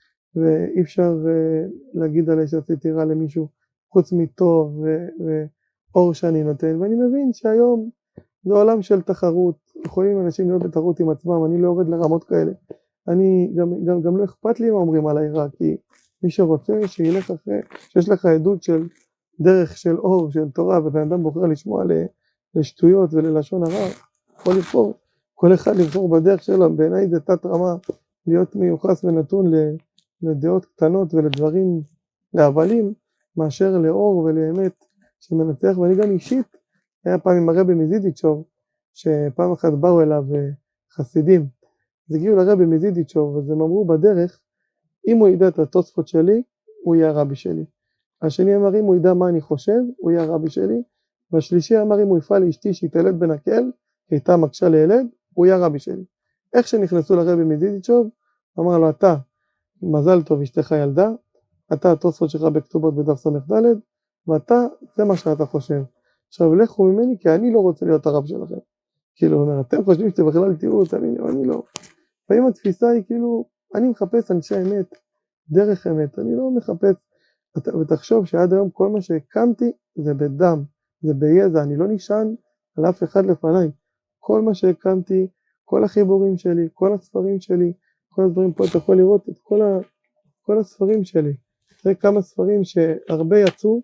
ואי אפשר להגיד עליי שעשיתי רע למישהו, חוץ מטוב ואור שאני נותן, ואני מבין שהיום זה עולם של תחרות, יכולים אנשים להיות בתחרות עם עצמם, אני לא יורד לרמות כאלה, אני גם לא אכפת לי מה אומרים עליי רע, כי מי שרוצה שילך אחרי, שיש לך עדות של דרך של אור, של תורה, ובן אדם בוחר לשמוע לשטויות וללשון הרע, יכול לבחור, כל אחד לבחור בדרך שלו, בעיניי זה תת רמה, להיות מיוחס ונתון לדעות קטנות ולדברים, להבלים, מאשר לאור ולאמת שמנצח, ואני גם אישית, היה פעם עם הרבי מזידיצ'וב, שפעם אחת באו אליו חסידים, אז הגיעו לרבי מזידיצ'וב, אז הם אמרו בדרך, אם הוא ידע את התוספות שלי, הוא יהיה הרבי שלי. השני אמר, אם הוא ידע מה אני חושב, הוא יהיה הרבי שלי. והשלישי אמר, אם הוא יפעל לאשתי שהתעלת בנקל, הייתה מקשה לילד, הוא יהיה הרבי שלי. איך שנכנסו לרבי מזידיצ'וב, אמר לו, אתה, מזל טוב, אשתך ילדה, אתה התוספות שלך בכתובות בדף ס"ד, ואתה, זה מה שאתה חושב. עכשיו, לכו ממני, כי אני לא רוצה להיות הרב שלכם. כאילו, הוא אומר, אתם חושבים שאתם בכלל תראו, אני לא. ואם התפיסה היא כאילו, אני מחפש אנשי אמת, דרך אמת, אני לא מחפש, ותחשוב שעד היום כל מה שהקמתי זה בדם, זה ביזע, אני לא נשען על אף אחד לפניי, כל מה שהקמתי, כל החיבורים שלי, כל הספרים שלי, כל הדברים פה, אתה יכול לראות את כל הספרים שלי, תראה כמה ספרים שהרבה יצאו,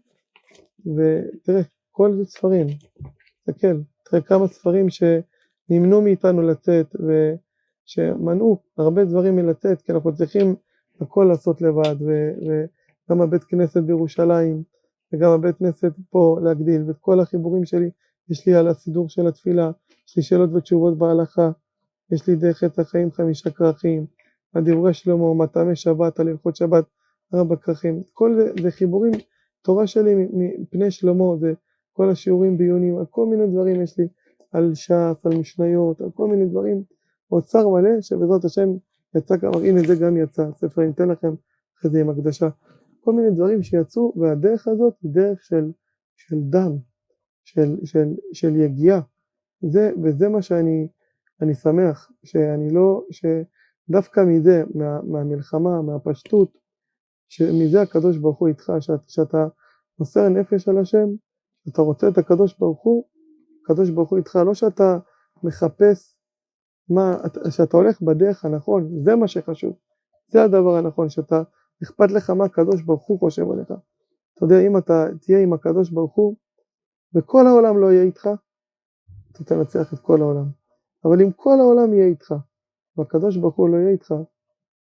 ותראה, כל זה ספרים, תסתכל, תראה כמה ספרים שנמנעו מאיתנו לצאת, שמנעו הרבה דברים מלצאת, כי אנחנו צריכים הכל לעשות לבד, וגם הבית כנסת בירושלים, וגם הבית כנסת פה להגדיל, ואת כל החיבורים שלי, יש לי על הסידור של התפילה, יש לי שאלות ותשובות בהלכה, יש לי דרך עץ החיים 5 כרכים, הדברי שלמה, מטעמי שבת, על הלכות שבת, 4 כרכים, כל זה חיבורים, תורה שלי מפני שלמה, זה כל השיעורים ביונים, על כל מיני דברים יש לי, על ש"ס, על משניות, על כל מיני דברים, אוצר מלא שבעזרת השם יצא כמה, הנה זה גם יצא, ספר אני אתן לכם אחרי זה עם הקדשה, כל מיני דברים שיצאו, והדרך הזאת היא דרך של דם, של יגיעה, וזה מה שאני שמח, שאני לא, שדווקא מזה, מהמלחמה, מהפשטות, שמזה הקדוש ברוך הוא איתך, שאתה מוסר נפש על השם, אתה רוצה את הקדוש ברוך הוא איתך, לא שאתה מחפש, שאתה הולך בדרך הנכון, זה מה שחשוב, זה הדבר הנכון, שאתה אכפת לך מה הקדוש ברוך הוא חושב עליך, אתה יודע, אם אתה תהיה עם הקדוש ברוך הוא, וכל העולם לא יהיה איתך, אתה תנצח את כל העולם, אבל אם כל העולם יהיה איתך, והקדוש ברוך הוא לא יהיה איתך,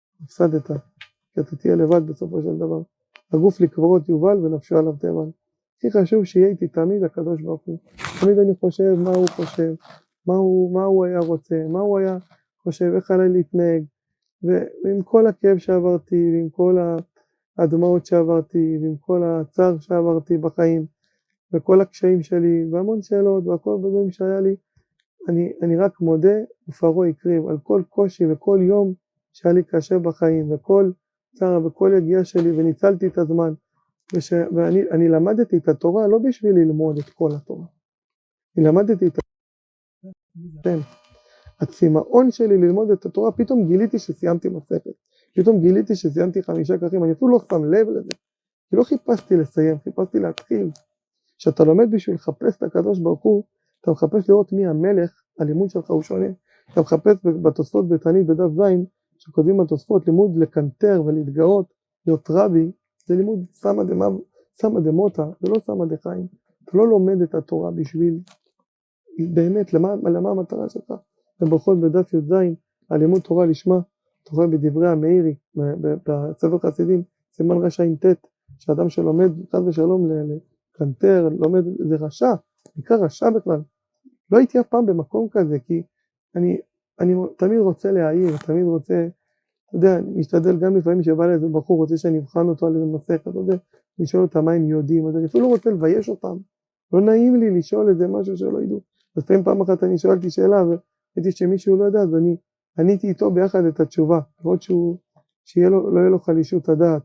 הפסדת, כי אתה תהיה לבד בסופו של דבר, הגוף לקברות יובל ונפשו עליו תאבל, הכי חשוב שיהיה איתי תמיד הקדוש ברוך הוא. תמיד אני חושב מה הוא חושב, מה הוא היה רוצה, מה הוא היה חושב, איך עליי להתנהג, ועם כל הכאב שעברתי, ועם כל הדמעות שעברתי, ועם כל הצער שעברתי בחיים, וכל הקשיים שלי, והמון שאלות, והכל בדברים שהיה לי, אני רק מודה, ופרעה הקריב על כל קושי וכל יום שהיה לי קשה בחיים, וכל צער וכל יגיעה שלי, וניצלתי את הזמן, ואני למדתי את התורה לא בשביל ללמוד את כל התורה, אני למדתי את התורה, הצמאון שלי ללמוד את התורה, פתאום גיליתי שסיימתי מסכת, פתאום גיליתי שסיימתי 5 כרכים, אני אפילו לא שם לב לזה, כי לא חיפשתי לסיים, חיפשתי להתחיל. כשאתה לומד בשביל לחפש את הקדוש ברוך הוא, אתה מחפש לראות מי המלך, הלימוד שלך הוא שונה, אתה מחפש בתוספות בתענית בדף ז', שכותבים בתוספות לימוד לקנטר ולהתגאות, להיות רבי, זה לימוד סמא דמותא, זה לא סמא דחיים, אתה לא לומד את התורה בשביל, באמת, למה המטרה שלך? וברכות בדף י"ז, הלימוד תורה לשמה, אתה רואה בדברי המאירי, בספר חסידים, סימן רש"ט, שאדם שלומד חס ושלום לקנטר, לומד, זה רשע, נקרא רשע בכלל. לא הייתי אף פעם במקום כזה, כי אני תמיד רוצה להעיר, תמיד רוצה, אתה יודע, אני משתדל גם לפעמים שבא לאיזה בחור, רוצה שאני אבחן אותו על איזה מסכת, אתה יודע, לשאול אותם מה הם יודעים, אז אני אפילו רוצה לבייש אותם, לא נעים לי לשאול איזה משהו שלא ידעו. אז פעם אחת אני שאלתי שאלה, וראיתי שמישהו לא יודע, אז אני עניתי איתו ביחד את התשובה, לראות לא יהיה לו חלישות הדעת.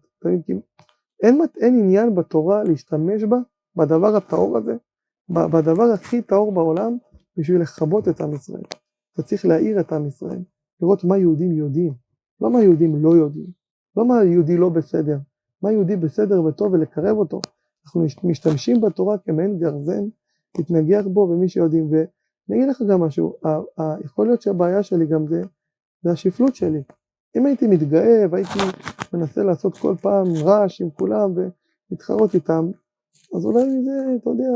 אין עניין בתורה להשתמש בה, בדבר הטהור הזה, בדבר הכי טהור בעולם, בשביל לכבות את עם ישראל. אתה צריך להעיר את עם ישראל, לראות מה יהודים יודעים, לא מה יהודים לא יודעים, לא מה יהודי לא בסדר, מה יהודי בסדר וטוב ולקרב אותו. אנחנו משתמשים בתורה כמעין גרזן, להתנגח בו במי שיודעים, ואני אגיד לך גם משהו, יכול להיות שהבעיה שלי גם זה השפלות שלי. אם הייתי מתגאה והייתי מנסה לעשות כל פעם רעש עם כולם ולהתחרות איתם, אז אולי זה, אתה יודע,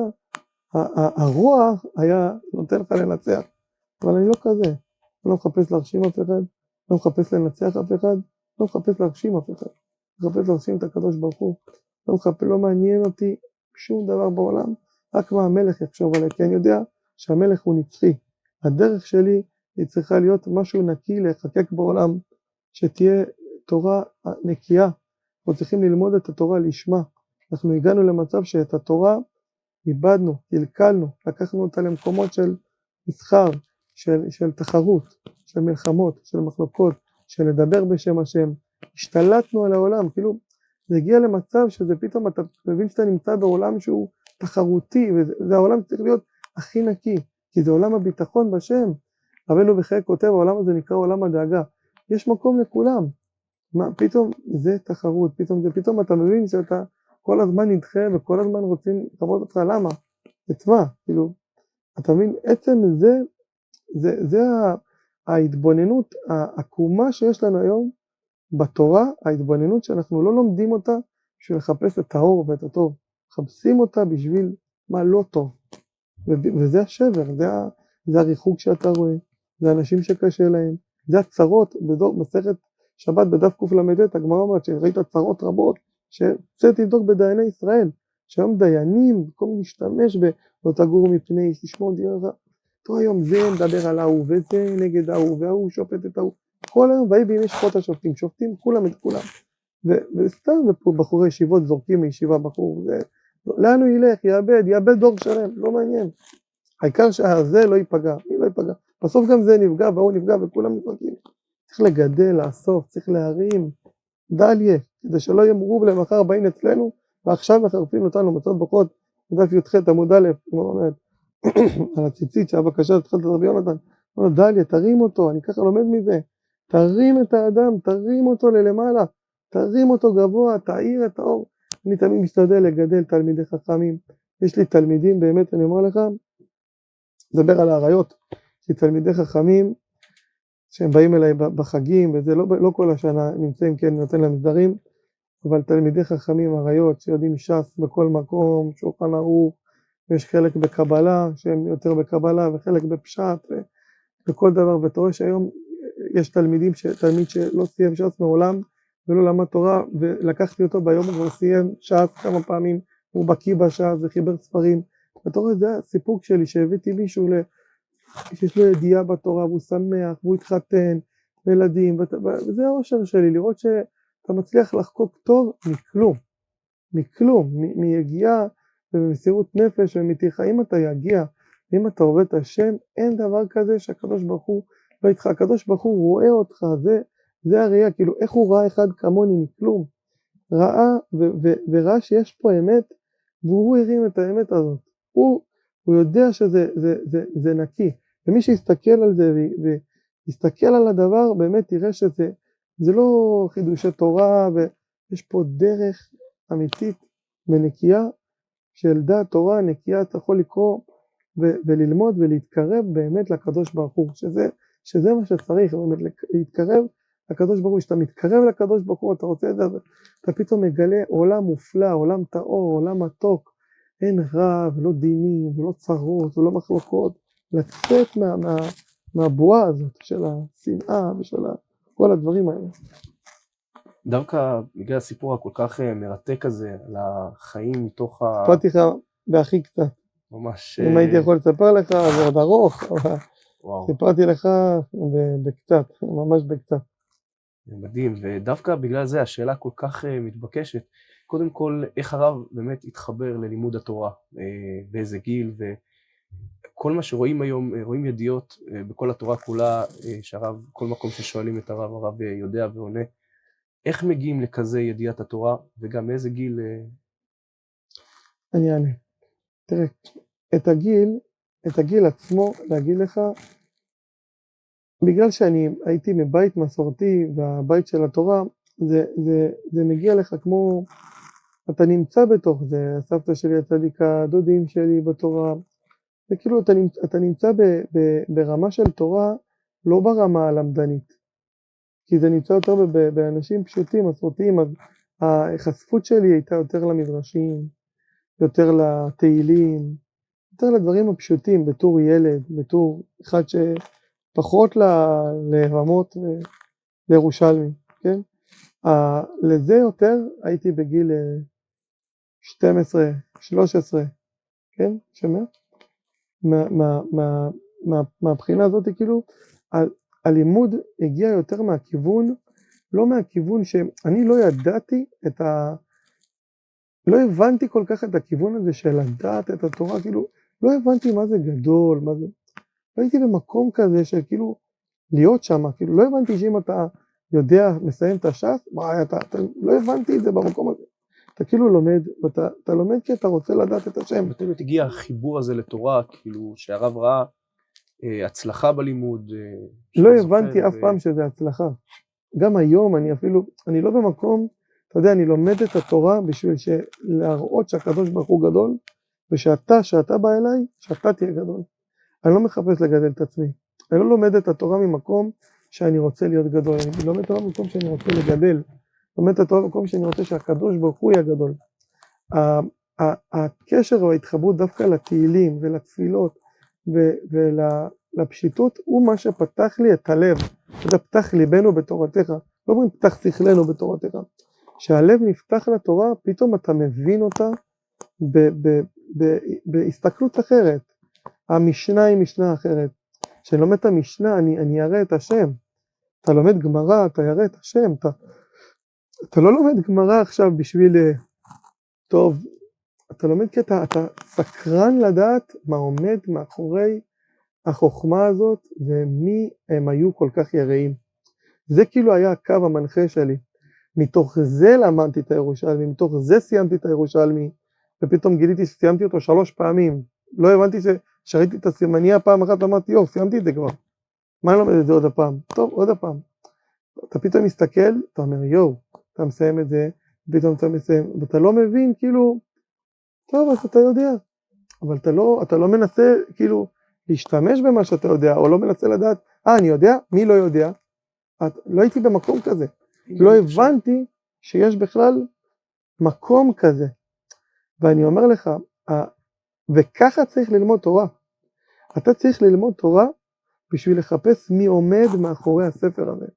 הרוח היה נותן לך לנצח, אבל אני לא כזה, אני לא מחפש להרשים אף אחד, לא מחפש לנצח אף אחד, לא מחפש להרשים אף אחד, אני מחפש להרשים את הקדוש ברוך הוא, לא מעניין אותי שום דבר בעולם, רק מה המלך יחשוב עליי, כי אני יודע שהמלך הוא נצחי, הדרך שלי היא צריכה להיות משהו נקי לחקק בעולם, שתהיה תורה נקייה, אנחנו צריכים ללמוד את התורה לשמה, אנחנו הגענו למצב שאת התורה איבדנו, קלקלנו, לקחנו אותה למקומות של מסחר, של תחרות, של מלחמות, של מחלוקות, של לדבר בשם השם, השתלטנו על העולם, כאילו זה הגיע למצב שזה פתאום אתה מבין שאתה נמצא בעולם שהוא תחרותי, וזה העולם שצריך להיות הכי נקי, כי זה עולם הביטחון בשם, רבנו בחיי כותב, העולם הזה נקרא עולם הדאגה, יש מקום לכולם, פתאום זה תחרות, פתאום אתה מבין שאתה כל הזמן נדחה וכל הזמן רוצים לחוות אותך, למה? מה? כאילו, אתה מבין, עצם זה ההתבוננות, העקומה שיש לנו היום בתורה, ההתבוננות שאנחנו לא לומדים אותה בשביל לחפש את האור ואת הטוב, מחפשים אותה בשביל מה לא טוב, וזה השבר, זה הריחוק שאתה רואה, זה אנשים שקשה להם, זה הצרות, במסכת שבת בדף קל"ט, הגמרא אומרת שראית צרות רבות, שצריך לבדוק בדייני ישראל, שהיום דיינים, במקום להשתמש לא תגורו מפני איש, תשמעו דירה, אותו היום זה מדבר על ההוא, וזה נגד ההוא, וההוא שופט את ההוא, כל היום, ויהי בימי שפוט השופטים, שופטים כולם את כולם, וסתם בחורי ישיבות זורקים מישיבה בחור, לאן הוא ילך, יאבד דור שלם, לא מעניין, העיקר שהזה לא ייפגע, מי לא ייפגע, בסוף גם זה נפגע, והוא נפגע, וכולם נפגעים, צריך לגדל, לאסוף, צריך להרים, דליה, כדי שלא יאמרו למחר באים אצלנו, ועכשיו מחרפים אותנו מצוות ברכות, בדף י"ח עמוד א', על הציצית שהבקשה התחלת רבי יונתן, אמר דליה, תרים אותו, אני ככה לומד מזה, תרים את האדם, תרים אותו ללמעלה, תרים אותו גבוה, תאיר את האור, אני תמיד משתדל לגדל תלמידי חכמים, יש לי תלמידים, באמת אני אומר לך, דבר על העריות, יש לי תלמידי חכמים, שהם באים אליי בחגים, וזה לא כל השנה נמצאים, כן, נותן להם סדרים, אבל תלמידי חכמים עריות שיודעים ש"ס בכל מקום, שולחן ערוך, ויש חלק בקבלה, שהם יותר בקבלה, וחלק בפשט, וכל דבר, ואתה רואה שהיום יש תלמיד שלא סיים ש"ס מעולם, ולא למד תורה, ולקחתי אותו ביום, הוא סיים ש"ס כמה פעמים, הוא בקיא בש"ס וחיבר ספרים. אתה רואה, זה הסיפוק שלי, שהבאתי מישהו שיש לו ידיעה בתורה, והוא שמח, והוא התחתן, ילדים, וזה האושר שלי, לראות שאתה מצליח לחקוק טוב מכלום, מיגיעה וממסירות נפש ומתיך. אם אתה יגיע, אם אתה עובד את השם, אין דבר כזה שהקדוש ברוך הוא לא איתך. הקדוש ברוך הוא רואה אותך, זה הראייה, כאילו איך הוא ראה אחד כמוני מכלום, ראה וראה שיש פה אמת, והוא הרים את האמת הזאת. הוא יודע שזה נקי, ומי שיסתכל על זה ויסתכל על הדבר, באמת תראה שזה לא חידושי תורה, ויש פה דרך אמיתית ונקייה של דעת תורה נקייה. אתה יכול לקרוא וללמוד ולהתקרב באמת לקדוש ברוך הוא, שזה מה שצריך, באמת להתקרב לקדוש ברוך הוא. כשאתה מתקרב לקדוש ברוך הוא, אתה רוצה את זה, אתה פתאום מגלה עולם מופלא, עולם טהור, עולם מתוק, אין רע ולא דינים ולא צרות ולא מחלוקות, לצאת מהבועה הזאת של השנאה ושל כל הדברים האלה. דווקא בגלל הסיפור הכל כך מרתק הזה, על החיים מתוך סיפרתי לך בהכי קצת. ממש... אם הייתי יכול לספר לך, זה עוד ארוך, אבל וואו. סיפרתי לך בקצת, ממש בקצת. מדהים, ודווקא בגלל זה השאלה כל כך מתבקשת. קודם כל, איך הרב באמת התחבר ללימוד התורה, באיזה גיל, וכל מה שרואים היום, רואים ידיעות בכל התורה כולה, שהרב, כל מקום ששואלים את הרב יודע ועונה. איך מגיעים לכזה ידיעת התורה, וגם מאיזה גיל? אני אענה. תראה, את הגיל עצמו, להגיד לך, בגלל שאני הייתי מבית מסורתי, והבית של התורה, זה מגיע לך כמו, אתה נמצא בתוך זה, הסבתא שלי הצדיקה, דודים שלי בתורה, זה כאילו אתה נמצא ברמה של תורה, לא ברמה הלמדנית, כי זה נמצא יותר באנשים פשוטים, מסורתיים, אז החשפות שלי הייתה יותר למדרשים, יותר לתהילים, יותר לדברים הפשוטים, בתור ילד, בתור אחד שפחות לרמות לירושלמי, כן? לזה יותר הייתי בגיל 12, 13, כן? שומע? מהבחינה הזאת, כאילו, הלימוד הגיע יותר מהכיוון, לא מהכיוון שאני לא ידעתי לא הבנתי כל כך את הכיוון הזה של לדעת את התורה, כאילו, לא הבנתי מה זה גדול, מה זה, לא הייתי במקום כזה של כאילו, להיות שם, כאילו, לא הבנתי שאם אתה יודע, מסיים את הש"ס, אתה לא הבנתי את זה במקום הזה. אתה כאילו לומד, אתה לומד כי אתה רוצה לדעת את השם. מתי הגיע החיבור הזה לתורה, כאילו, שהרב ראה הצלחה בלימוד? לא הבנתי אף פעם שזה הצלחה. גם היום אני לא במקום, אתה יודע, אני לומד את התורה בשביל להראות שהקדוש ברוך הוא גדול, שאתה בא אליי, שאתה תהיה גדול. אני לא מחפש לגדל את עצמי. אני לא לומד את התורה ממקום שאני רוצה להיות גדול. אני לומד את התורה ממקום שאני רוצה לגדל. לומד את התורה ממקום שאני רוצה שהקדוש ברוך הוא יהיה גדול. הקשר או ההתחברות דווקא לתהילים ולתפילות ולפשיטות הוא מה שפתח לי את הלב. זה פתח ליבנו בתורתך. לא אומרים פתח שכלנו בתורתך. כשהלב נפתח לתורה, פתאום אתה מבין אותה בהסתכלות אחרת. המשנה היא משנה אחרת. כשאני לומד את המשנה, אני אראה את השם. אתה לומד גמרא, אתה יראה את השם. אתה לא לומד גמרא עכשיו בשביל, טוב, אתה לומד כי אתה סקרן לדעת מה עומד מאחורי החוכמה הזאת, ומי הם היו כל כך יראים. זה כאילו היה הקו המנחה שלי. מתוך זה למדתי את הירושלמי, מתוך זה סיימתי את הירושלמי, ופתאום גיליתי שסיימתי אותו 3 פעמים. לא הבנתי שראיתי את הסימניה פעם אחת, אמרתי, סיימתי את זה כבר. מה אני לומד את זה עוד הפעם? טוב, עוד הפעם. אתה פתאום מסתכל, אתה אומר, אתה מסיים את זה, פתאום אתה מסיים, ואתה לא מבין, כאילו, טוב, אז אתה יודע, אבל אתה לא מנסה, כאילו, להשתמש במה שאתה יודע, או לא מנסה לדעת, אני יודע, מי לא יודע? לא הייתי במקום כזה. לא הבנתי שיש בכלל מקום כזה. ואני אומר לך, וככה צריך ללמוד תורה. אתה צריך ללמוד תורה בשביל לחפש מי עומד מאחורי הספר הזה.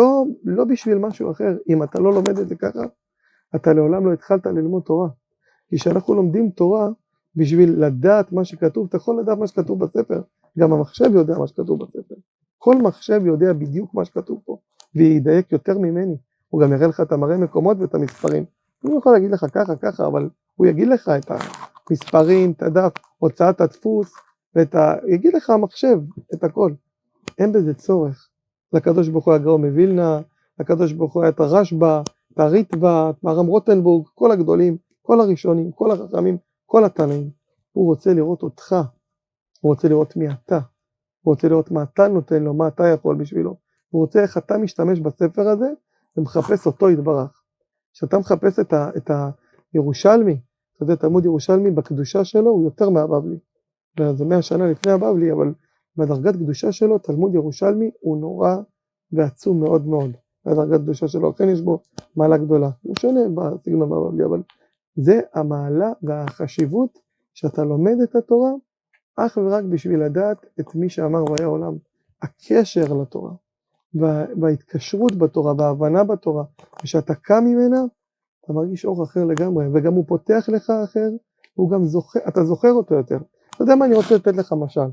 לא בשביל משהו אחר. אם אתה לא לומד את זה ככה, אתה לעולם לא התחלת ללמוד תורה. כי כשאנחנו לומדים תורה, בשביל לדעת מה שכתוב, אתה יכול לדעת מה שכתוב בספר, גם המחשב יודע מה שכתוב בספר. כל מחשב יודע בדיוק מה שכתוב פה, וידייק יותר ממני. הוא גם יראה לך את המראה מקומות ואת המספרים. הוא יכול להגיד לך ככה, אבל הוא יגיד לך את המספרים, את הדף, הוצאת הדפוס, יגיד לך המחשב, את הכל. אין בזה צורך. לקדוש ברוך הוא הגאון מווילנה, לקדוש ברוך הוא היה את הרשב"א, את הריטב"א, את מהר"ם רוטנבורג, כל הגדולים, כל הראשונים, כל החכמים, כל התנאים. הוא רוצה לראות אותך, הוא רוצה לראות מי אתה, הוא רוצה לראות מה אתה נותן לו, מה אתה יכול בשבילו. הוא רוצה איך אתה משתמש בספר הזה, ומחפש אותו יתברך. כשאתה מחפש את הירושלמי, אתה יודע, תלמוד ירושלמי בקדושה שלו הוא יותר מהבבלי. זה 100 שנה לפני הבבלי, אבל בדרגת קדושה שלו, תלמוד ירושלמי הוא נורא ועצום מאוד מאוד. בדרגת קדושה שלו, לכן יש בו מעלה גדולה. הוא שונה בסגנון הבבלי, אבל זה המעלה והחשיבות שאתה לומד את התורה, אך ורק בשביל לדעת את מי שאמר והיה עולם. הקשר לתורה, וההתקשרות בתורה, וההבנה בתורה, ושאתה קם ממנה, אתה מרגיש אור אחר לגמרי, וגם הוא פותח לך אחר, הוא גם זוכר, אתה זוכר אותו יותר. אתה יודע מה, אני רוצה לתת לך משל.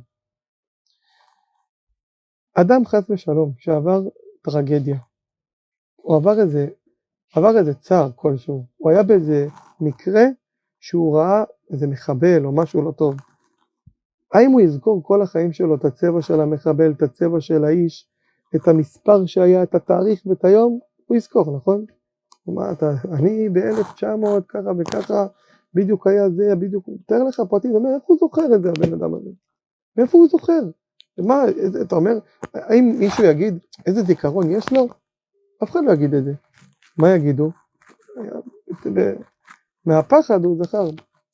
אדם חס ושלום שעבר טרגדיה, הוא עבר איזה צער כלשהו, הוא היה באיזה מקרה שהוא ראה איזה מחבל או משהו לא טוב. האם הוא יזכור כל החיים שלו את הצבע של המחבל, את הצבע של האיש, את המספר שהיה, את התאריך ואת היום? הוא יזכור, נכון? אני ב-1900 ככה וככה, בדיוק היה זה, בדיוק, תאר לך פרטים, הוא אומר, איך הוא זוכר את זה הבן אדם הזה? מאיפה הוא זוכר? מה, אתה אומר, האם מישהו יגיד איזה זיכרון יש לו? אף אחד לא יגיד את זה. מה יגידו? מהפחד הוא זכר.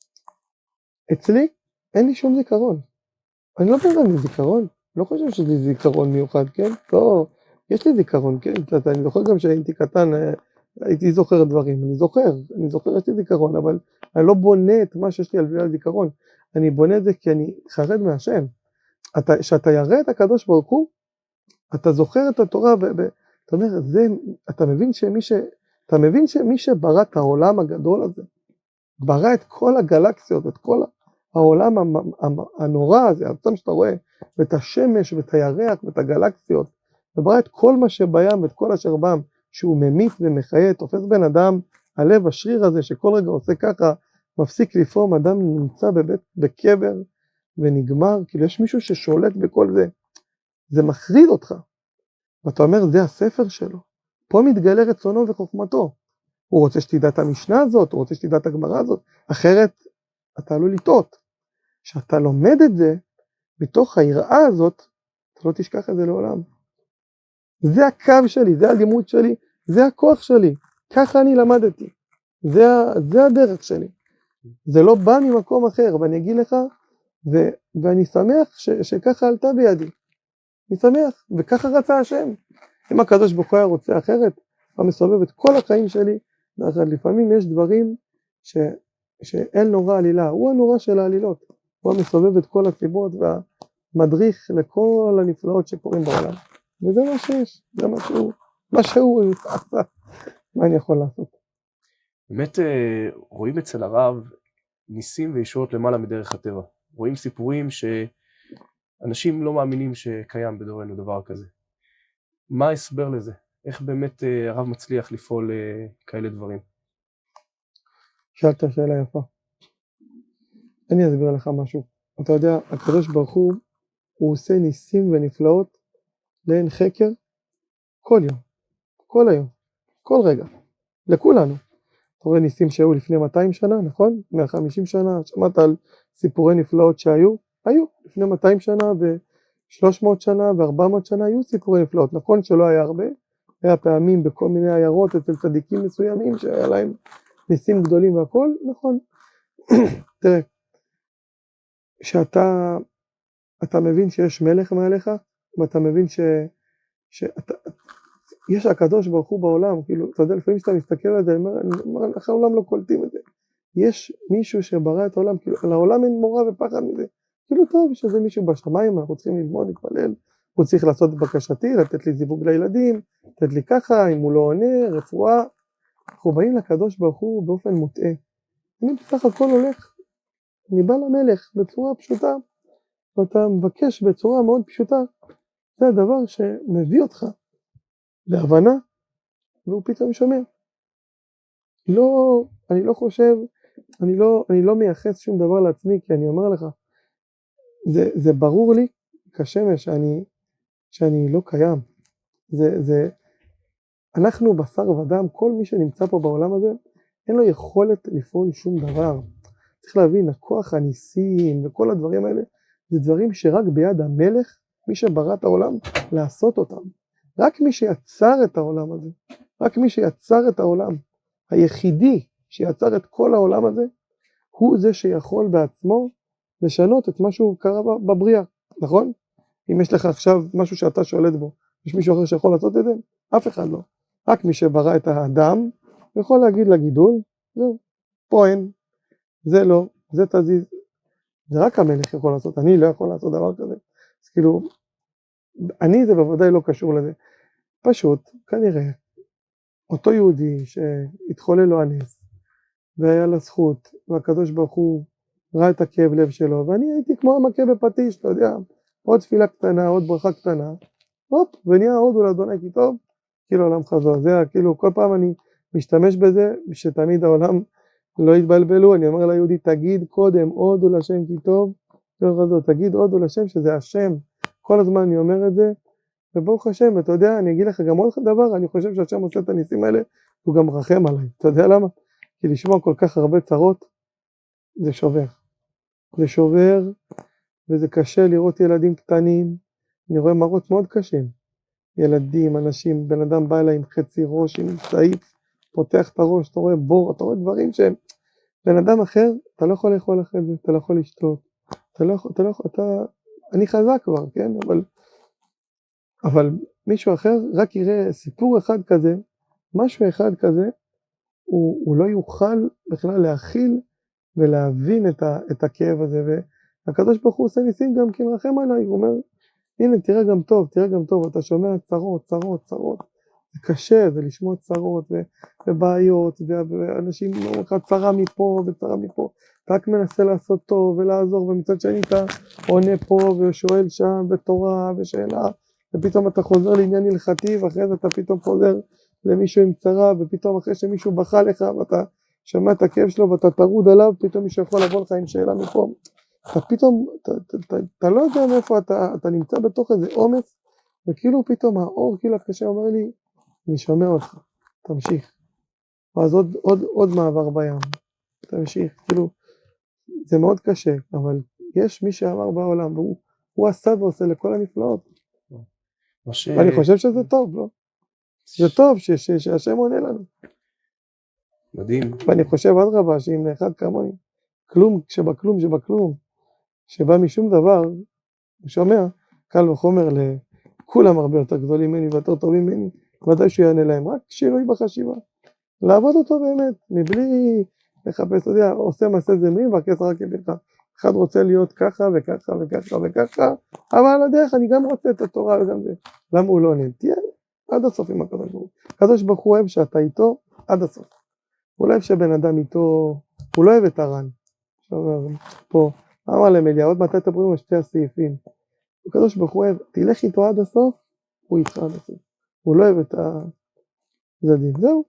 אצלי אין לי שום זיכרון. אני לא בן אדם זיכרון, לא חושב שזה זיכרון מיוחד, כן? לא, יש לי זיכרון, כן? אני זוכר גם שהייתי קטן, הייתי זוכר דברים, אני זוכר, יש לי זיכרון, אבל אני לא בונה את מה שיש לי על זיכרון. אני בונה את זה כי אני חרד מהשם. כשאתה ירא את הקדוש ברוך הוא, אתה זוכר את התורה, אתה אומר, אתה מבין שמי שברא את העולם הגדול הזה, ברא את כל הגלקסיות, את כל העולם הנורא הזה, העצם שאתה רואה, ואת השמש ואת הירח ואת הגלקסיות, וברא את כל מה שבים ואת כל אשר בם, שהוא ממית ומחיה, תופס בן אדם, הלב השריר הזה שכל רגע עושה ככה, מפסיק לפעום, אדם נמצא בקבר ונגמר, כאילו יש מישהו ששולט בכל זה, זה מחריד אותך, ואתה אומר, זה הספר שלו, פה מתגלה רצונו וחוכמתו, הוא רוצה שתדע את המשנה הזאת, הוא רוצה שתדע את הגמרא הזאת, אחרת אתה עלול לטעות. כשאתה לומד את זה, בתוך היראה הזאת, אתה לא תשכח את זה לעולם. זה הקו שלי, זה הלימוד שלי, זה הכוח שלי, ככה אני למדתי, זה הדרך שלי. זה לא בא ממקום אחר, ואני אגיד לך, ואני שמח שככה עלתה בידי. אני שמח, וככה רצה השם. אם הקדוש ברוך הוא היה רוצה אחרת, הוא מסובב את כל החיים שלי, לפעמים יש דברים שאין נורא עלילה, הוא הנורא של העלילות, הוא מסובב את כל הסיבות והמדריך לכל הנפלאות שקורים בעולם, וזה מה שיש, זה מה שהוא עשה, מה אני יכול לעשות. באמת רואים אצל הרב ניסים וישועות למעלה מדרך הטבע, רואים סיפורים שאנשים לא מאמינים שקיים בדורנו דבר כזה. מה ההסבר לזה? איך באמת הרב מצליח לפעול כאלה דברים? שאלת שאלה יפה. אני אסביר לך משהו. אתה יודע, הקדוש ברוך הוא עושה ניסים ונפלאות לאין חקר כל יום, כל היום, כל רגע, לכולנו. אתה רואה ניסים שהיו לפני 200 שנה, נכון? 150 שנה, שמעת על סיפורי נפלאות שהיו? היו, לפני 200 שנה ו300 שנה ו400 שנה היו סיפורי נפלאות. נכון שלא היה הרבה, היה פעמים בכל מיני עיירות אצל צדיקים מסוימים שהיה להם ניסים גדולים והכל, נכון. תראה, שאתה מבין שיש מלך מעליך, ואתה מבין יש הקדוש ברוך הוא בעולם, כאילו, אתה יודע, לפעמים שאתה מסתכל על זה, איך העולם לא קולטים את זה. יש מישהו שברא את העולם, כאילו, לעולם אין מורא ופחד מזה. כאילו, טוב, שזה מישהו בשמיים, אנחנו צריכים ללמוד, להתפלל, הוא צריך לעשות בקשתי, לתת לי זיווג לילדים, לתת לי ככה, אם הוא לא עונה, רפואה. אנחנו באים לקדוש ברוך הוא באופן מוטעה. אני בסך הכל הולך, אני בא למלך בצורה פשוטה, ואתה מבקש בצורה מאוד פשוטה, זה הדבר שמביא אותך להבנה, והוא פתאום שומע. לא, אני לא חושב, אני לא מייחס שום דבר לעצמי, כי אני אומר לך, זה ברור לי כשמש שאני לא קיים. אנחנו בשר ודם, כל מי שנמצא פה בעולם הזה, אין לו יכולת לפעול שום דבר. צריך להבין, הכוח הניסים וכל הדברים האלה, זה דברים שרק ביד המלך, מי שברא את העולם, לעשות אותם. רק מי שיצר את העולם הזה, רק מי שיצר את העולם, היחידי שיצר את כל העולם הזה, הוא זה שיכול בעצמו לשנות את מה שהוא קרה בבריאה, נכון? אם יש לך עכשיו משהו שאתה שולט בו, יש מישהו אחר שיכול לעשות את זה? אף אחד לא. רק מי שברא את האדם, יכול להגיד לגידול, זהו, פה אין, זה לא, זה תזיז. זה רק המלך יכול לעשות, אני לא יכול לעשות דבר כזה. אז כאילו, אני זה בוודאי לא קשור לזה. פשוט, כנראה, אותו יהודי שהתחולל לו הנס, והיה לה זכות, והקדוש ברוך הוא ראה את הכאב לב שלו, ואני הייתי כמו המכה בפטיש, אתה יודע, עוד תפילה קטנה, עוד ברכה קטנה, הופ, ונהיה הודו לאדוני כי טוב, כאילו עולם חזור. זה כאילו, כל פעם אני משתמש בזה, שתמיד העולם לא יתבלבלו, אני אומר ליהודי, תגיד קודם הודו לשם כי טוב, תגיד הודו לשם שזה השם, כל הזמן אני אומר את זה, וברוך השם, ואתה יודע, אני אגיד לך גם עוד דבר, אני חושב שהשם עושה את הניסים האלה, הוא גם רחם עליי, אתה יודע למה? כי לשמוע כל כך הרבה צרות, זה שובר. זה שובר, וזה קשה לראות ילדים קטנים, אני רואה מראות מאוד קשים. ילדים, אנשים, בן אדם בא אליי עם חצי ראש, עם צעיף, פותח את הראש, אתה רואה בור, אתה רואה דברים שהם, בן אדם אחר, אתה לא יכול לאכול אחרי זה, אתה לא יכול לשתות, אני חזק כבר, כן, אבל מישהו אחר רק יראה סיפור אחד כזה, משהו אחד כזה, הוא לא יוכל בכלל להכיל ולהבין את הכאב הזה, והקדוש ברוך הוא עושה ניסים גם כן רחם עליי, הוא אומר, הנה תראה גם טוב, אתה שומע צרות, זה קשה, זה לשמוע צרות ובעיות, ואנשים אומרים לך צרה מפה וצרה מפה, אתה רק מנסה לעשות טוב ולעזור, ומצד שני אתה עונה פה ושואל שם בתורה ושאלה, ופתאום אתה חוזר לעניין הלכתי, ואחרי זה אתה פתאום חוזר למישהו עם צרה, ופתאום אחרי שמישהו בכה לך, ואתה שומע את הכאב שלו ואתה טרוד עליו, פתאום מישהו יכול לבוא לך עם שאלה מפה, אתה פתאום, אתה לא יודע מאיפה אתה נמצא בתוך איזה אומץ, וכאילו פתאום האור כאילו הקשה אומר לי, אני שומע אותך, תמשיך. ואז עוד מעבר בים, תמשיך, כאילו, זה מאוד קשה, אבל יש מי שאמר בעולם, והוא עשה ועושה לכל הנפלאות. ואני חושב שזה טוב, לא? זה טוב שהשם עונה לנו. מדהים. ואני חושב עד רבה שאם לאחד כמוני, כלום שבכלום, שבא משום דבר, הוא שומע, קל וחומר לכולם הרבה יותר גדולים ממני ויותר טובים ממני, ודאי שהוא יענה להם, רק שינוי בחשיבה, לעבוד אותו באמת, מבלי לחפש, אתה יודע, עושה מעשה זמרים והכס רק יבילך, אחד רוצה להיות ככה וככה וככה וככה, אבל על הדרך אני גם רוצה את התורה וגם זה, למה הוא לא עונה? תהיה עד הסוף עם הקדוש ברוך הוא, הקדוש ברוך הוא אוהב שאתה איתו עד הסוף, הוא לא אוהב שבן אדם איתו, הוא לא אוהב את הרן, פה, אמר למליה, עוד מתי תדברים על שתי הסעיפים, הקדוש ברוך הוא אוהב, תלך איתו עד הסוף, הוא איתך עד הסוף, הוא לא אוהב את הצדדים, זהו.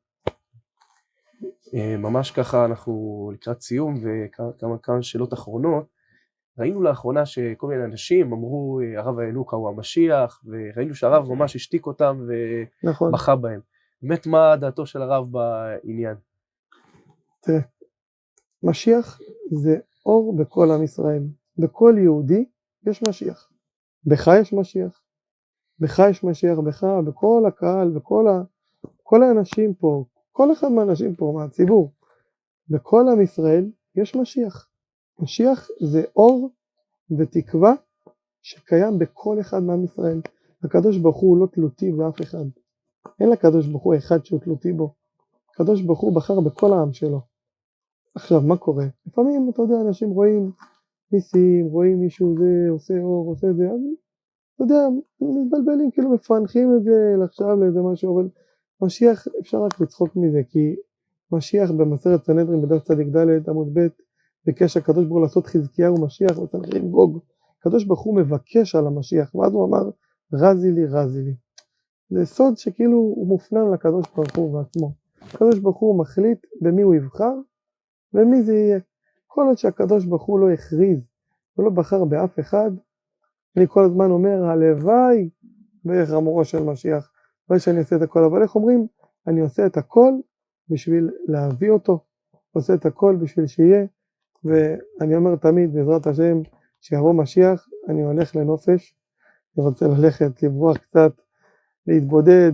ממש ככה אנחנו לקראת סיום, וכמה שאלות אחרונות. ראינו לאחרונה שכל מיני אנשים אמרו, הרב הינוקה הוא המשיח, וראינו שהרב ממש השתיק אותם ובכה בהם. באמת מה דעתו של הרב בעניין? תראה, משיח זה אור בכל עם ישראל, בכל יהודי יש משיח, בך יש משיח, בך, בכל הקהל, כל האנשים פה, כל אחד מהאנשים פה, מהציבור, בכל עם ישראל יש משיח. משיח זה אור ותקווה שקיים בכל אחד מעם ישראל. הקדוש ברוך הוא לא תלותי באף אחד. אין לקדוש ברוך הוא אחד שהוא תלותי בו. הקדוש ברוך הוא בחר בכל העם שלו. עכשיו, מה קורה? לפעמים, אתה יודע, אנשים רואים ניסים, רואים מישהו זה, עושה אור, עושה זה, אז אתה יודע, מתבלבלים, כאילו מפענחים את זה עכשיו לאיזה משהו, אבל משיח אפשר רק לצחוק מזה, כי משיח במסכת סנהדרין בדף צדיק ד' עמוד ב' ביקש הקדוש ברוך הוא לעשות חזקיהו משיח וסנחריב גוג. הקדוש ברוך הוא מבקש על המשיח, ואז הוא אמר רזי לי רזי לי. זה סוד שכאילו הוא מופנם לקדוש ברוך הוא בעצמו. הקדוש ברוך הוא מחליט במי הוא יבחר ומי זה יהיה. כל עוד שהקדוש ברוך הוא לא הכריז ולא בחר באף אחד, אני כל הזמן אומר הלוואי ואיך רמורו של משיח, ואני אעשה את הכל, אבל איך אומרים? אני עושה את הכל בשביל להביא אותו, עושה את הכל בשביל שיהיה, ואני אומר תמיד בעזרת השם שיבוא משיח, אני הולך לנופש, אני רוצה ללכת, לברוח קצת, להתבודד,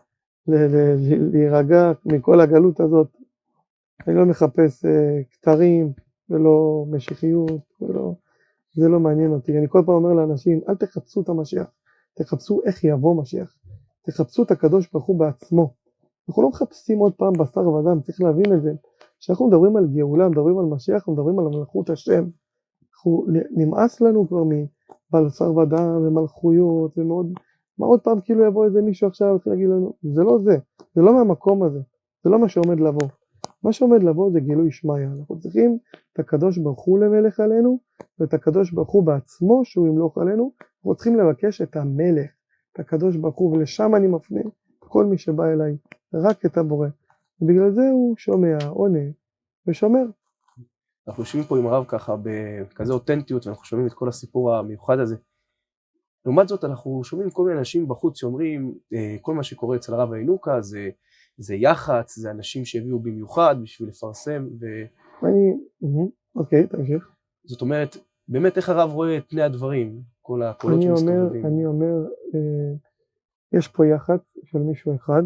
להירגע מכל הגלות הזאת. אני לא מחפש כתרים ולא משיחיות, זה לא מעניין אותי. אני כל פעם אומר לאנשים, אל תחפשו את המשיח, תחפשו איך יבוא משיח, תחפשו את הקדוש ברוך הוא בעצמו. אנחנו לא מחפשים עוד פעם בשר ודם, צריך להבין את זה. כשאנחנו מדברים על גאולה, מדברים על משיח, מדברים על מלכות השם. נמאס לנו כבר מבשר ודם ומלכויות ומאוד, מה עוד פעם כאילו יבוא איזה מישהו עכשיו התחיל להגיד לנו, זה לא זה, זה לא מהמקום הזה, זה לא מה שעומד לבוא. מה שעומד לבוא זה גילוי שמעיה. אנחנו צריכים את הקדוש ברוך הוא למלך עלינו, ואת הקדוש ברוך הוא בעצמו שהוא ימלוך עלינו. אנחנו צריכים לבקש את המלך, את הקדוש ברוך הוא, ולשם אני מפנה כל מי שבא אליי, רק את הבורא. ובגלל זה הוא שומע, עונה ושומר. אנחנו יושבים פה עם הרב ככה בכזה אותנטיות, ואנחנו שומעים את כל הסיפור המיוחד הזה. לעומת זאת אנחנו שומעים כל מיני אנשים בחוץ שאומרים כל מה שקורה אצל הרב הינוקה זה יח"צ, זה אנשים שהביאו במיוחד בשביל לפרסם. אוקיי, תמשיך. זאת אומרת, באמת איך הרב רואה את פני הדברים, כל הקולות שמסתובבים? אני אומר, יש פה יח"צ של מישהו אחד,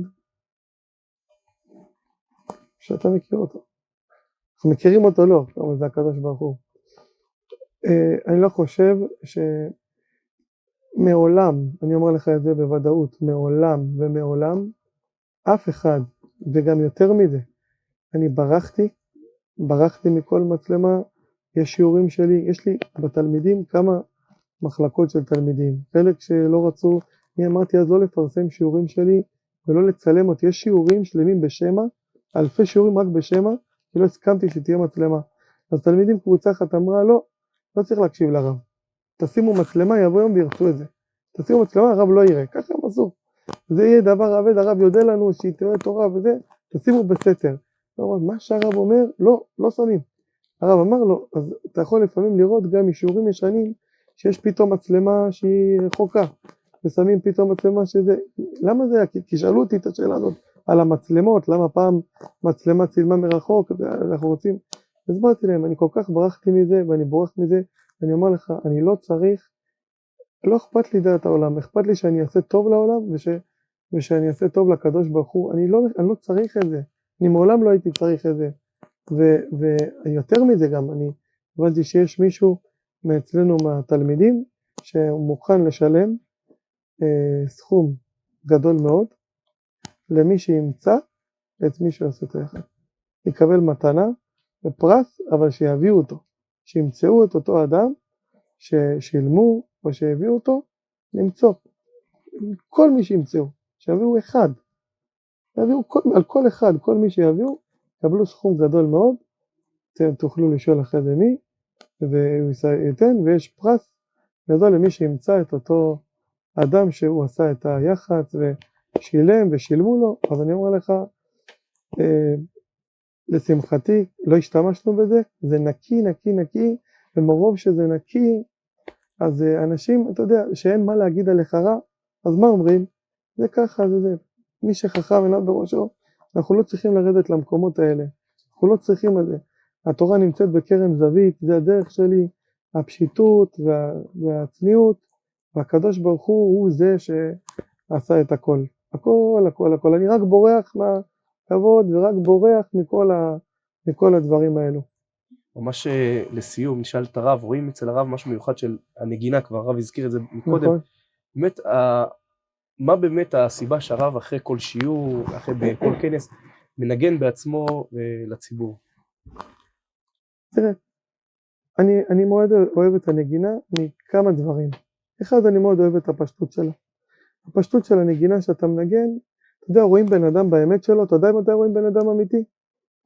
שאתה מכיר אותו. אנחנו מכירים אותו לא, אבל זה הקדוש ברוך הוא. אני לא חושב שמעולם, אני אומר לך את זה בוודאות, מעולם ומעולם, אף אחד, וגם יותר מזה, אני ברחתי מכל מצלמה, יש שיעורים שלי, יש לי בתלמידים כמה מחלקות של תלמידים, חלק שלא רצו, אני אמרתי אז לא לפרסם שיעורים שלי ולא לצלם אותי, יש שיעורים שלמים בשמה, אלפי שיעורים רק בשמה, כי לא הסכמתי שתהיה מצלמה. אז תלמידים קבוצה אחת אמרה לא צריך להקשיב לרב, תשימו מצלמה, יבוא יום וירצו את זה, תשימו מצלמה, הרב לא יראה, ככה הם עשו. זה יהיה דבר עבד, הרב יודע לנו שהיא תראה תורה וזה, תשימו בסתר. מה שהרב אומר, לא שמים. הרב אמר לו, אז אתה יכול לפעמים לראות גם משיעורים ישנים, שיש פתאום מצלמה שהיא רחוקה, ושמים פתאום מצלמה שזה, למה זה? כי שאלו אותי את השאלה הזאת על המצלמות, למה פעם מצלמה צילמה מרחוק, אנחנו רוצים, הסברתי להם, אני כל כך ברחתי מזה, ואני בורח מזה, אני אומר לך, אני לא צריך, לא אכפת לי דעת העולם, אכפת לי שאני אעשה טוב לעולם, ושאני אעשה טוב לקדוש ברוך הוא, אני לא צריך את זה, אני מעולם לא הייתי צריך את זה, ויותר מזה גם, אני הבנתי שיש מישהו מאצלנו מהתלמידים, שהוא מוכן לשלם סכום גדול מאוד, למי שימצא את מי שעושה את היחד. יקבל מתנה ופרס, אבל שיביאו אותו, שימצאו את אותו אדם, ששילמו או שהביאו אותו, למצוא. כל מי שימצאו, שיביאו אחד. יביאו על כל אחד, כל מי שיביאו, קבלו סכום גדול מאוד, אתם תוכלו לשאול אחרי זה מי, והוא ייתן, ויש פרס גדול למי שימצא את אותו אדם שהוא עשה את היח"צ ושילם ושילמו לו. אז אני אומר לך, לשמחתי לא השתמשנו בזה, זה נקי, ומרוב שזה נקי, אז אנשים, אתה יודע, שאין מה להגיד עליך רע, אז מה אומרים? זה ככה, זה. מי שחכם עיניו בראשו, אנחנו לא צריכים לרדת למקומות האלה, אנחנו לא צריכים את זה. התורה נמצאת בקרן זווית, זה הדרך שלי, הפשיטות והצניעות, והקדוש ברוך הוא זה שעשה את הכל. הכל. אני רק בורח מהכבוד ורק בורח מכל הדברים האלו. ממש לסיום, נשאל את הרב, רואים אצל הרב משהו מיוחד של הנגינה, כבר הרב הזכיר את זה מקודם. נכון. באמת, מה באמת הסיבה שהרב אחרי כל שיעור, אחרי בכל כנס, מנגן בעצמו לציבור? תראה, אני מאוד אוהב את הנגינה מכמה דברים. אחד, אני מאוד אוהב את הפשטות שלה. הפשטות של הנגינה שאתה מנגן, אתה יודע, רואים בן אדם באמת שלו, אתה יודע אם אתה רואים בן אדם אמיתי?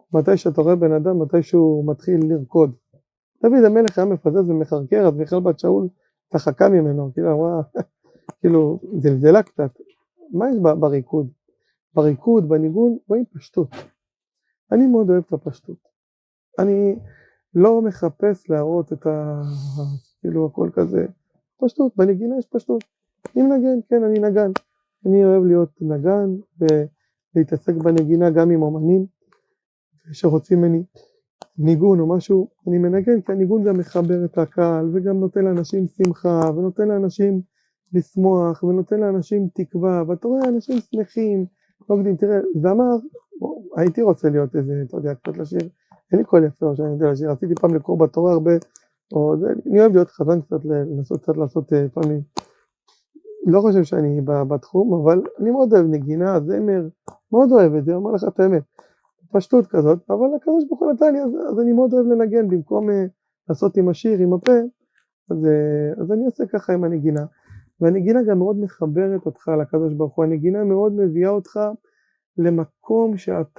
מתי שאתה רואה בן אדם, מתי שהוא מתחיל לרקוד. דוד המלך היה מפזז ומחרקר, אז מיכל בת שאול צחקה ממנו, כאילו אמרה, כאילו זלזלה קצת. מה יש בריקוד? בריקוד, בניגון, רואים פשטות. אני מאוד אוהב את הפשטות. אני לא מחפש להראות את כאילו הכל כזה. פשטות, בנגינה יש פשטות. אני מנגן, כן, אני נגן. אני אוהב להיות נגן ולהתעסק בנגינה גם עם אומנים שרוצים ממני ניגון או משהו. אני מנגן כי הניגון גם מחבר את הקהל וגם נותן לאנשים שמחה ונותן לאנשים לשמוח ונותן לאנשים תקווה, ואתה רואה אנשים שמחים, לא יודעים, תראה, זמר, הייתי רוצה להיות איזה, אתה יודע, קצת לשיר, אין לי קול יפה שאני יודע לשיר, רציתי פעם לקרוא בתורה הרבה, או זה, אני אוהב להיות חזן קצת, לנסות קצת לעשות פעמים, לא חושב שאני בתחום, אבל אני מאוד אוהב נגינה, זמר, מאוד אוהב את זה, אומר לך את האמת, פשטות כזאת, אבל הקדוש ברוך הוא נתן לי, אז אני מאוד אוהב לנגן, במקום לעשות עם השיר, עם הפה, אז אני עושה ככה עם הנגינה, והנגינה גם מאוד מחברת אותך לקדוש ברוך הוא, הנגינה מאוד מביאה אותך למקום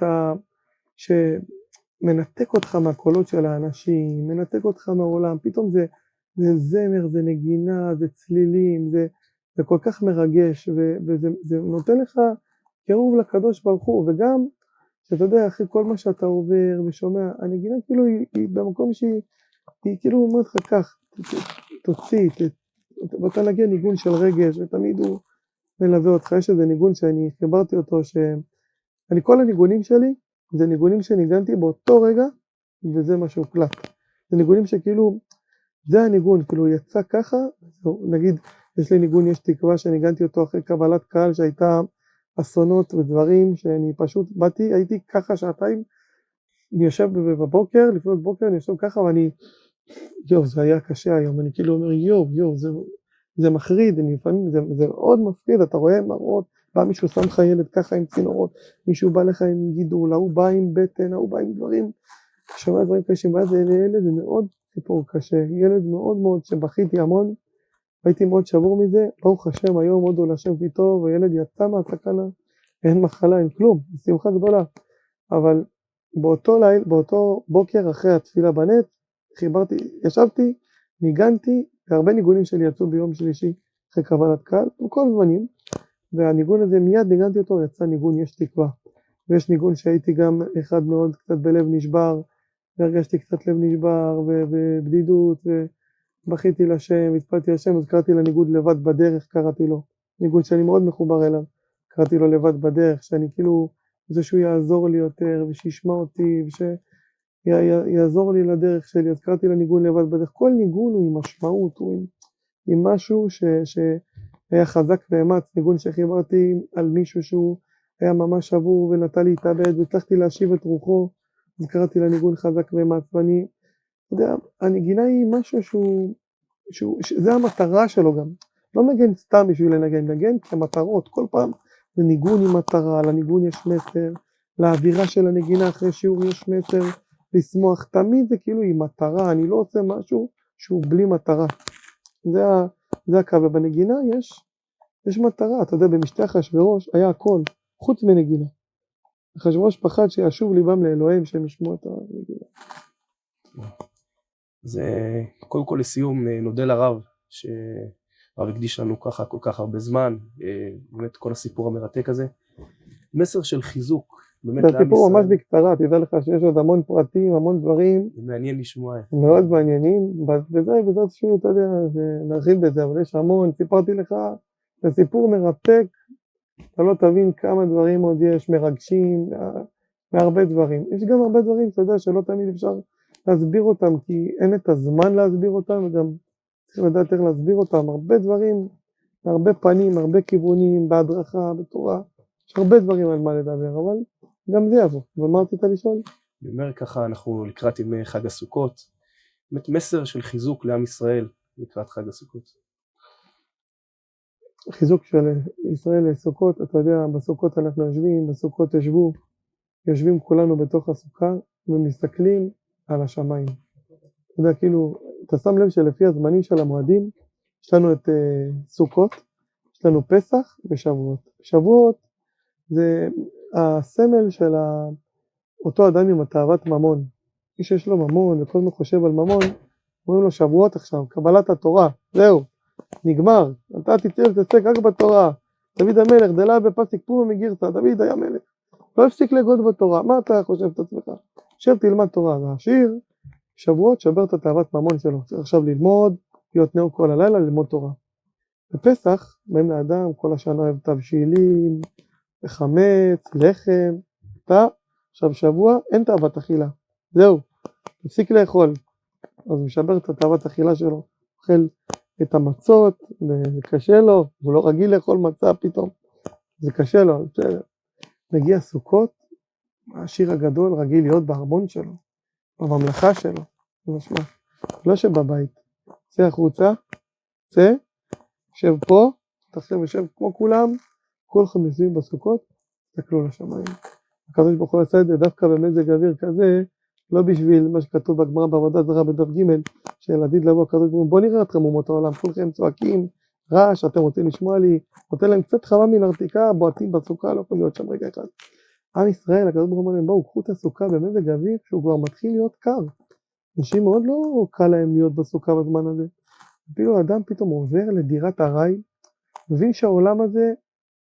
שמנתק אותך מהקולות של האנשים, מנתק אותך מהעולם, פתאום זה זמר, זה נגינה, זה צלילים, זה כל כך מרגש, וזה נותן לך קירוב לקדוש ברוך הוא, וגם, שאתה יודע, אחרי כל מה שאתה עובר ושומע, הנגינה כאילו היא במקום שהיא כאילו אומרת לך כך, תוציא, ואתה נגיע ניגון של רגש, ותמיד הוא מלווה אותך. יש איזה ניגון שאני חיברתי אותו, כל הניגונים שלי, זה ניגונים שניגנתי באותו רגע, וזה מה שהוקלט. זה ניגונים שכאילו, זה הניגון, כאילו יצא ככה, נגיד, יש לי ניגון יש תקווה, שניגנתי אותו אחרי קבלת קהל, שהייתה אסונות ודברים, שאני פשוט באתי, הייתי ככה שעתיים, אני יושב בבוקר, לפנות בוקר, אני יושב ככה, ואני, זה היה קשה היום, אני כאילו אומר, זה מחריד, לפעמים זה מאוד מפחיד, אתה רואה מראות, בא מישהו שם לך ילד ככה עם צינורות, מישהו בא לך עם גידול, הוא בא עם בטן, הוא בא עם דברים, שומע דברים קשים, ואז ילד זה מאוד סיפור קשה, ילד מאוד מאוד שבכיתי המון, הייתי מאוד שבור מזה, ברוך השם, היום עוד עולה שם טוב, וילד יצא מהסכנה, אין מחלה, אין כלום, שמחה גדולה, אבל באותו בוקר אחרי התפילה בנט, ישבתי, ניגנתי, והרבה ניגונים שלי יצאו ביום שלישי אחרי קבלת קהל, בכל זמנים, והניגון הזה מיד ניגנתי אותו, יצא ניגון יש תקווה, ויש ניגון שהייתי גם אחד מאוד קצת בלב נשבר, והרגשתי קצת לב נשבר, ובדידות, ובכיתי לשם, התפלתי לשם, אז קראתי לניגון לבד בדרך, קראתי לו, ניגון שאני מאוד מחובר אליו, קראתי לו לבד בדרך, שאני כאילו, זה שהוא יעזור לי יותר, ושישמע אותי, יעזור לי לדרך שלי, אז קראתי לניגון לבד בדרך, כל ניגון הוא עם משמעות, הוא עם משהו שהיה חזק ואמץ, ניגון שחיברתי על מישהו שהוא היה ממש שבור ונטה להתאבד, והצלחתי להשיב את רוחו, אז קראתי לניגון חזק ואמץ, ואני, אתה יודע, הנגינה היא משהו זה המטרה שלו גם, לא נגן סתם בשביל לנגן, נגן כמטרות, כל פעם זה ניגון עם מטרה, לניגון יש מסר, לאווירה של הנגינה אחרי שיעור יש מסר, לשמוח, תמיד זה כאילו עם מטרה, אני לא עושה משהו שהוא בלי מטרה, זה הקו, ובנגינה יש מטרה, אתה יודע, במשתה אחשוורוש היה הכל, חוץ מנגינה, אחשוורוש פחד שישוב ליבם לאלוהים שהם ישמעו את הנגינה. זה קודם כל לסיום נודה לרב שהרב הקדיש לנו ככה כל כך הרבה זמן, באמת כל הסיפור המרתק הזה, מסר של חיזוק, זה סיפור ממש בקצרה, תדע לך שיש עוד המון פרטים, המון דברים. זה מעניין לשמוע. מאוד מעניינים, בעזרת שהוא, אתה יודע, נרחיב בזה, אבל יש המון, סיפרתי לך, זה סיפור מרתק, אתה לא תבין כמה דברים עוד יש, מרגשים, מהרבה דברים. יש גם הרבה דברים, אתה יודע, שלא תמיד אפשר להסביר אותם, כי אין את הזמן להסביר אותם, וגם צריך לדעת איך להסביר אותם, הרבה דברים, הרבה פנים, הרבה כיוונים, בהדרכה, בתורה, יש הרבה דברים על מה לדבר, אבל גם זה יבוא. ומה רצית לשאול? אני אומר ככה, אנחנו לקראת ימי חג הסוכות, באמת מסר של חיזוק לעם ישראל לקראת חג הסוכות. חיזוק של ישראל לסוכות, אתה יודע, בסוכות אנחנו יושבים, בסוכות יושבים כולנו בתוך הסוכה, ומסתכלים על השמיים. אתה יודע, כאילו, אתה שם לב שלפי הזמנים של המועדים, יש לנו את סוכות, יש לנו פסח ושבועות. שבועות זה הסמל אותו אדם עם התאוות ממון. מי שיש לו ממון וכל הזמן חושב על ממון, אומרים לו שבועות עכשיו, קבלת התורה, זהו, נגמר, אתה תתעסק רק בתורה. דוד המלך דלה בפסיק פומה מגירתא, דוד היה מלך, לא הפסיק לגוד בתורה. מה אתה חושב את עצמך? שב תלמד תורה, והעשיר שבועות שבר את התאוות ממון שלו, צריך עכשיו ללמוד, להיות נאור כל הלילה, ללמוד תורה. בפסח באים לאדם, כל השנה אוהב תבשילים, חמץ, לחם, עכשיו שבוע אין תאוות אכילה, זהו, תפסיק לאכול. אז הוא משבר את התאוות אכילה שלו, אוכל את המצות, וקשה לו, הוא לא רגיל לאכול מצה פתאום, זה קשה לו, בסדר. מגיע סוכות, העשיר הגדול רגיל להיות בארמון שלו, בממלכה שלו, זה משמע, לא שבבית, צא החוצה, צא, שב פה, תחשב ושב כמו כולם, כולכם מסביב בסוכות, תסתכלו לשמיים. הקדוש ברוך הוא עשה את זה דווקא במזג אוויר כזה, לא בשביל מה שכתוב בגמרא בעבודה זרה בדף ג' שלעתיד לבוא הקדוש ברוך הוא, בוא נראה אתכם אומות העולם, כולכם צועקים, רעש, אתם רוצים לשמוע לי, נותן להם קצת חמה מנרתיקה, בועטים בסוכה, לא יכולים להיות שם רגע אחד. עם ישראל, הקדוש ברוך הוא אומר להם, בואו, קחו את הסוכה במזג אוויר, שהוא כבר מתחיל להיות קר. אנשים מאוד לא קל להם להיות בסוכה בזמן הזה. אפילו האדם פתאום עובר לדירת ארעי, מבין שהעולם הזה,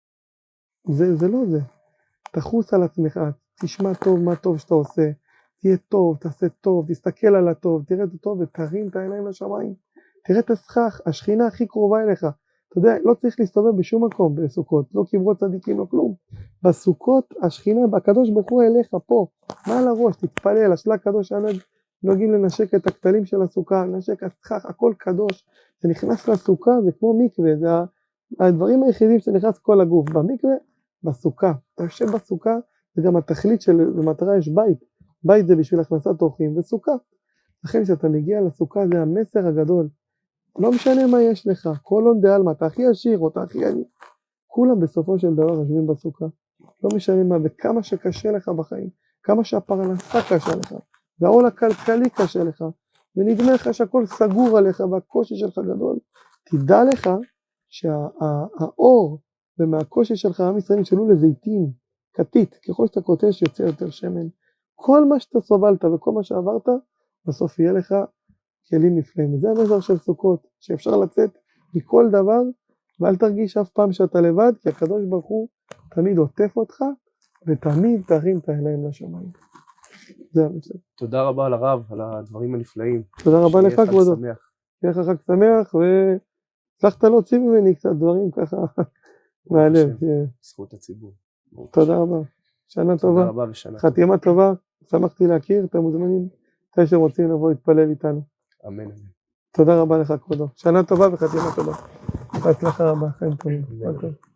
זה לא זה. תחוס על עצמך, תשמע טוב מה טוב שאתה עושה, תהיה טוב, תעשה טוב, תסתכל על הטוב, תראה את הטוב ותרים את העיניים לשמיים. תראה את הסכך, השכינה הכי קרובה אליך. אתה יודע, לא צריך להסתובב בשום מקום בסוכות, לא קברות צדיקים, לא כלום. בסוכות, השכינה, הקדוש ברוך הוא אליך פה, מעל הראש, תתפלל, השלה קדוש ענד, נוהגים לנשק את הכתלים של הסוכה, לנשק הסכך, הכל קדוש. זה נכנס לסוכה, זה כמו מקווה, זה הדברים היחידים שנכנס כל הגוף. במקווה, בסוכה. אתה יושב בסוכה, זה גם התכלית של במטרה יש בית. בית זה בשביל הכנסת אורחים, וסוכה. לכן כשאתה מגיע לסוכה, זה המסר הגדול. לא משנה מה יש לך, כל עון דעלמא, אתה הכי עשיר או אתה הכי עני. כולם בסופו של דבר יושבים בסוכה. לא משנה מה, וכמה שקשה לך בחיים, כמה שהפרנסה קשה לך, והעול הכלכלי קשה לך, ונדמה לך שהכל סגור עליך והקושי שלך גדול. תדע לך שהאור ומהקושי שלך עם ישראל נשאלו לזיתים, כתית, ככל שאתה קוטש יוצא יותר שמן. כל מה שאתה סובלת וכל מה שעברת, בסוף יהיה לך כלים נפלאים. וזה המסר של סוכות, שאפשר לצאת מכל דבר, ואל תרגיש אף פעם שאתה לבד, כי הקדוש ברוך הוא תמיד עוטף אותך, ותמיד תרים את העיניים לשמיים. זה המסר. תודה רבה לרב על הדברים הנפלאים. תודה רבה לך כבודו. שיהיה שיהיה לך חג שמח, והצלחת להוציא ממני קצת דברים ככה מהלב. זכות הציבור. תודה רבה. שנה טובה. תודה רבה ושנה טובה. חתימה טובה. שמחתי להכיר, אתם מוזמנים. מתי שהם רוצים לבוא להתפלל איתנו. אמן. תודה רבה לך כבודו. שנה טובה וחתימה טובה. בהצלחה רבה. חיים טובים.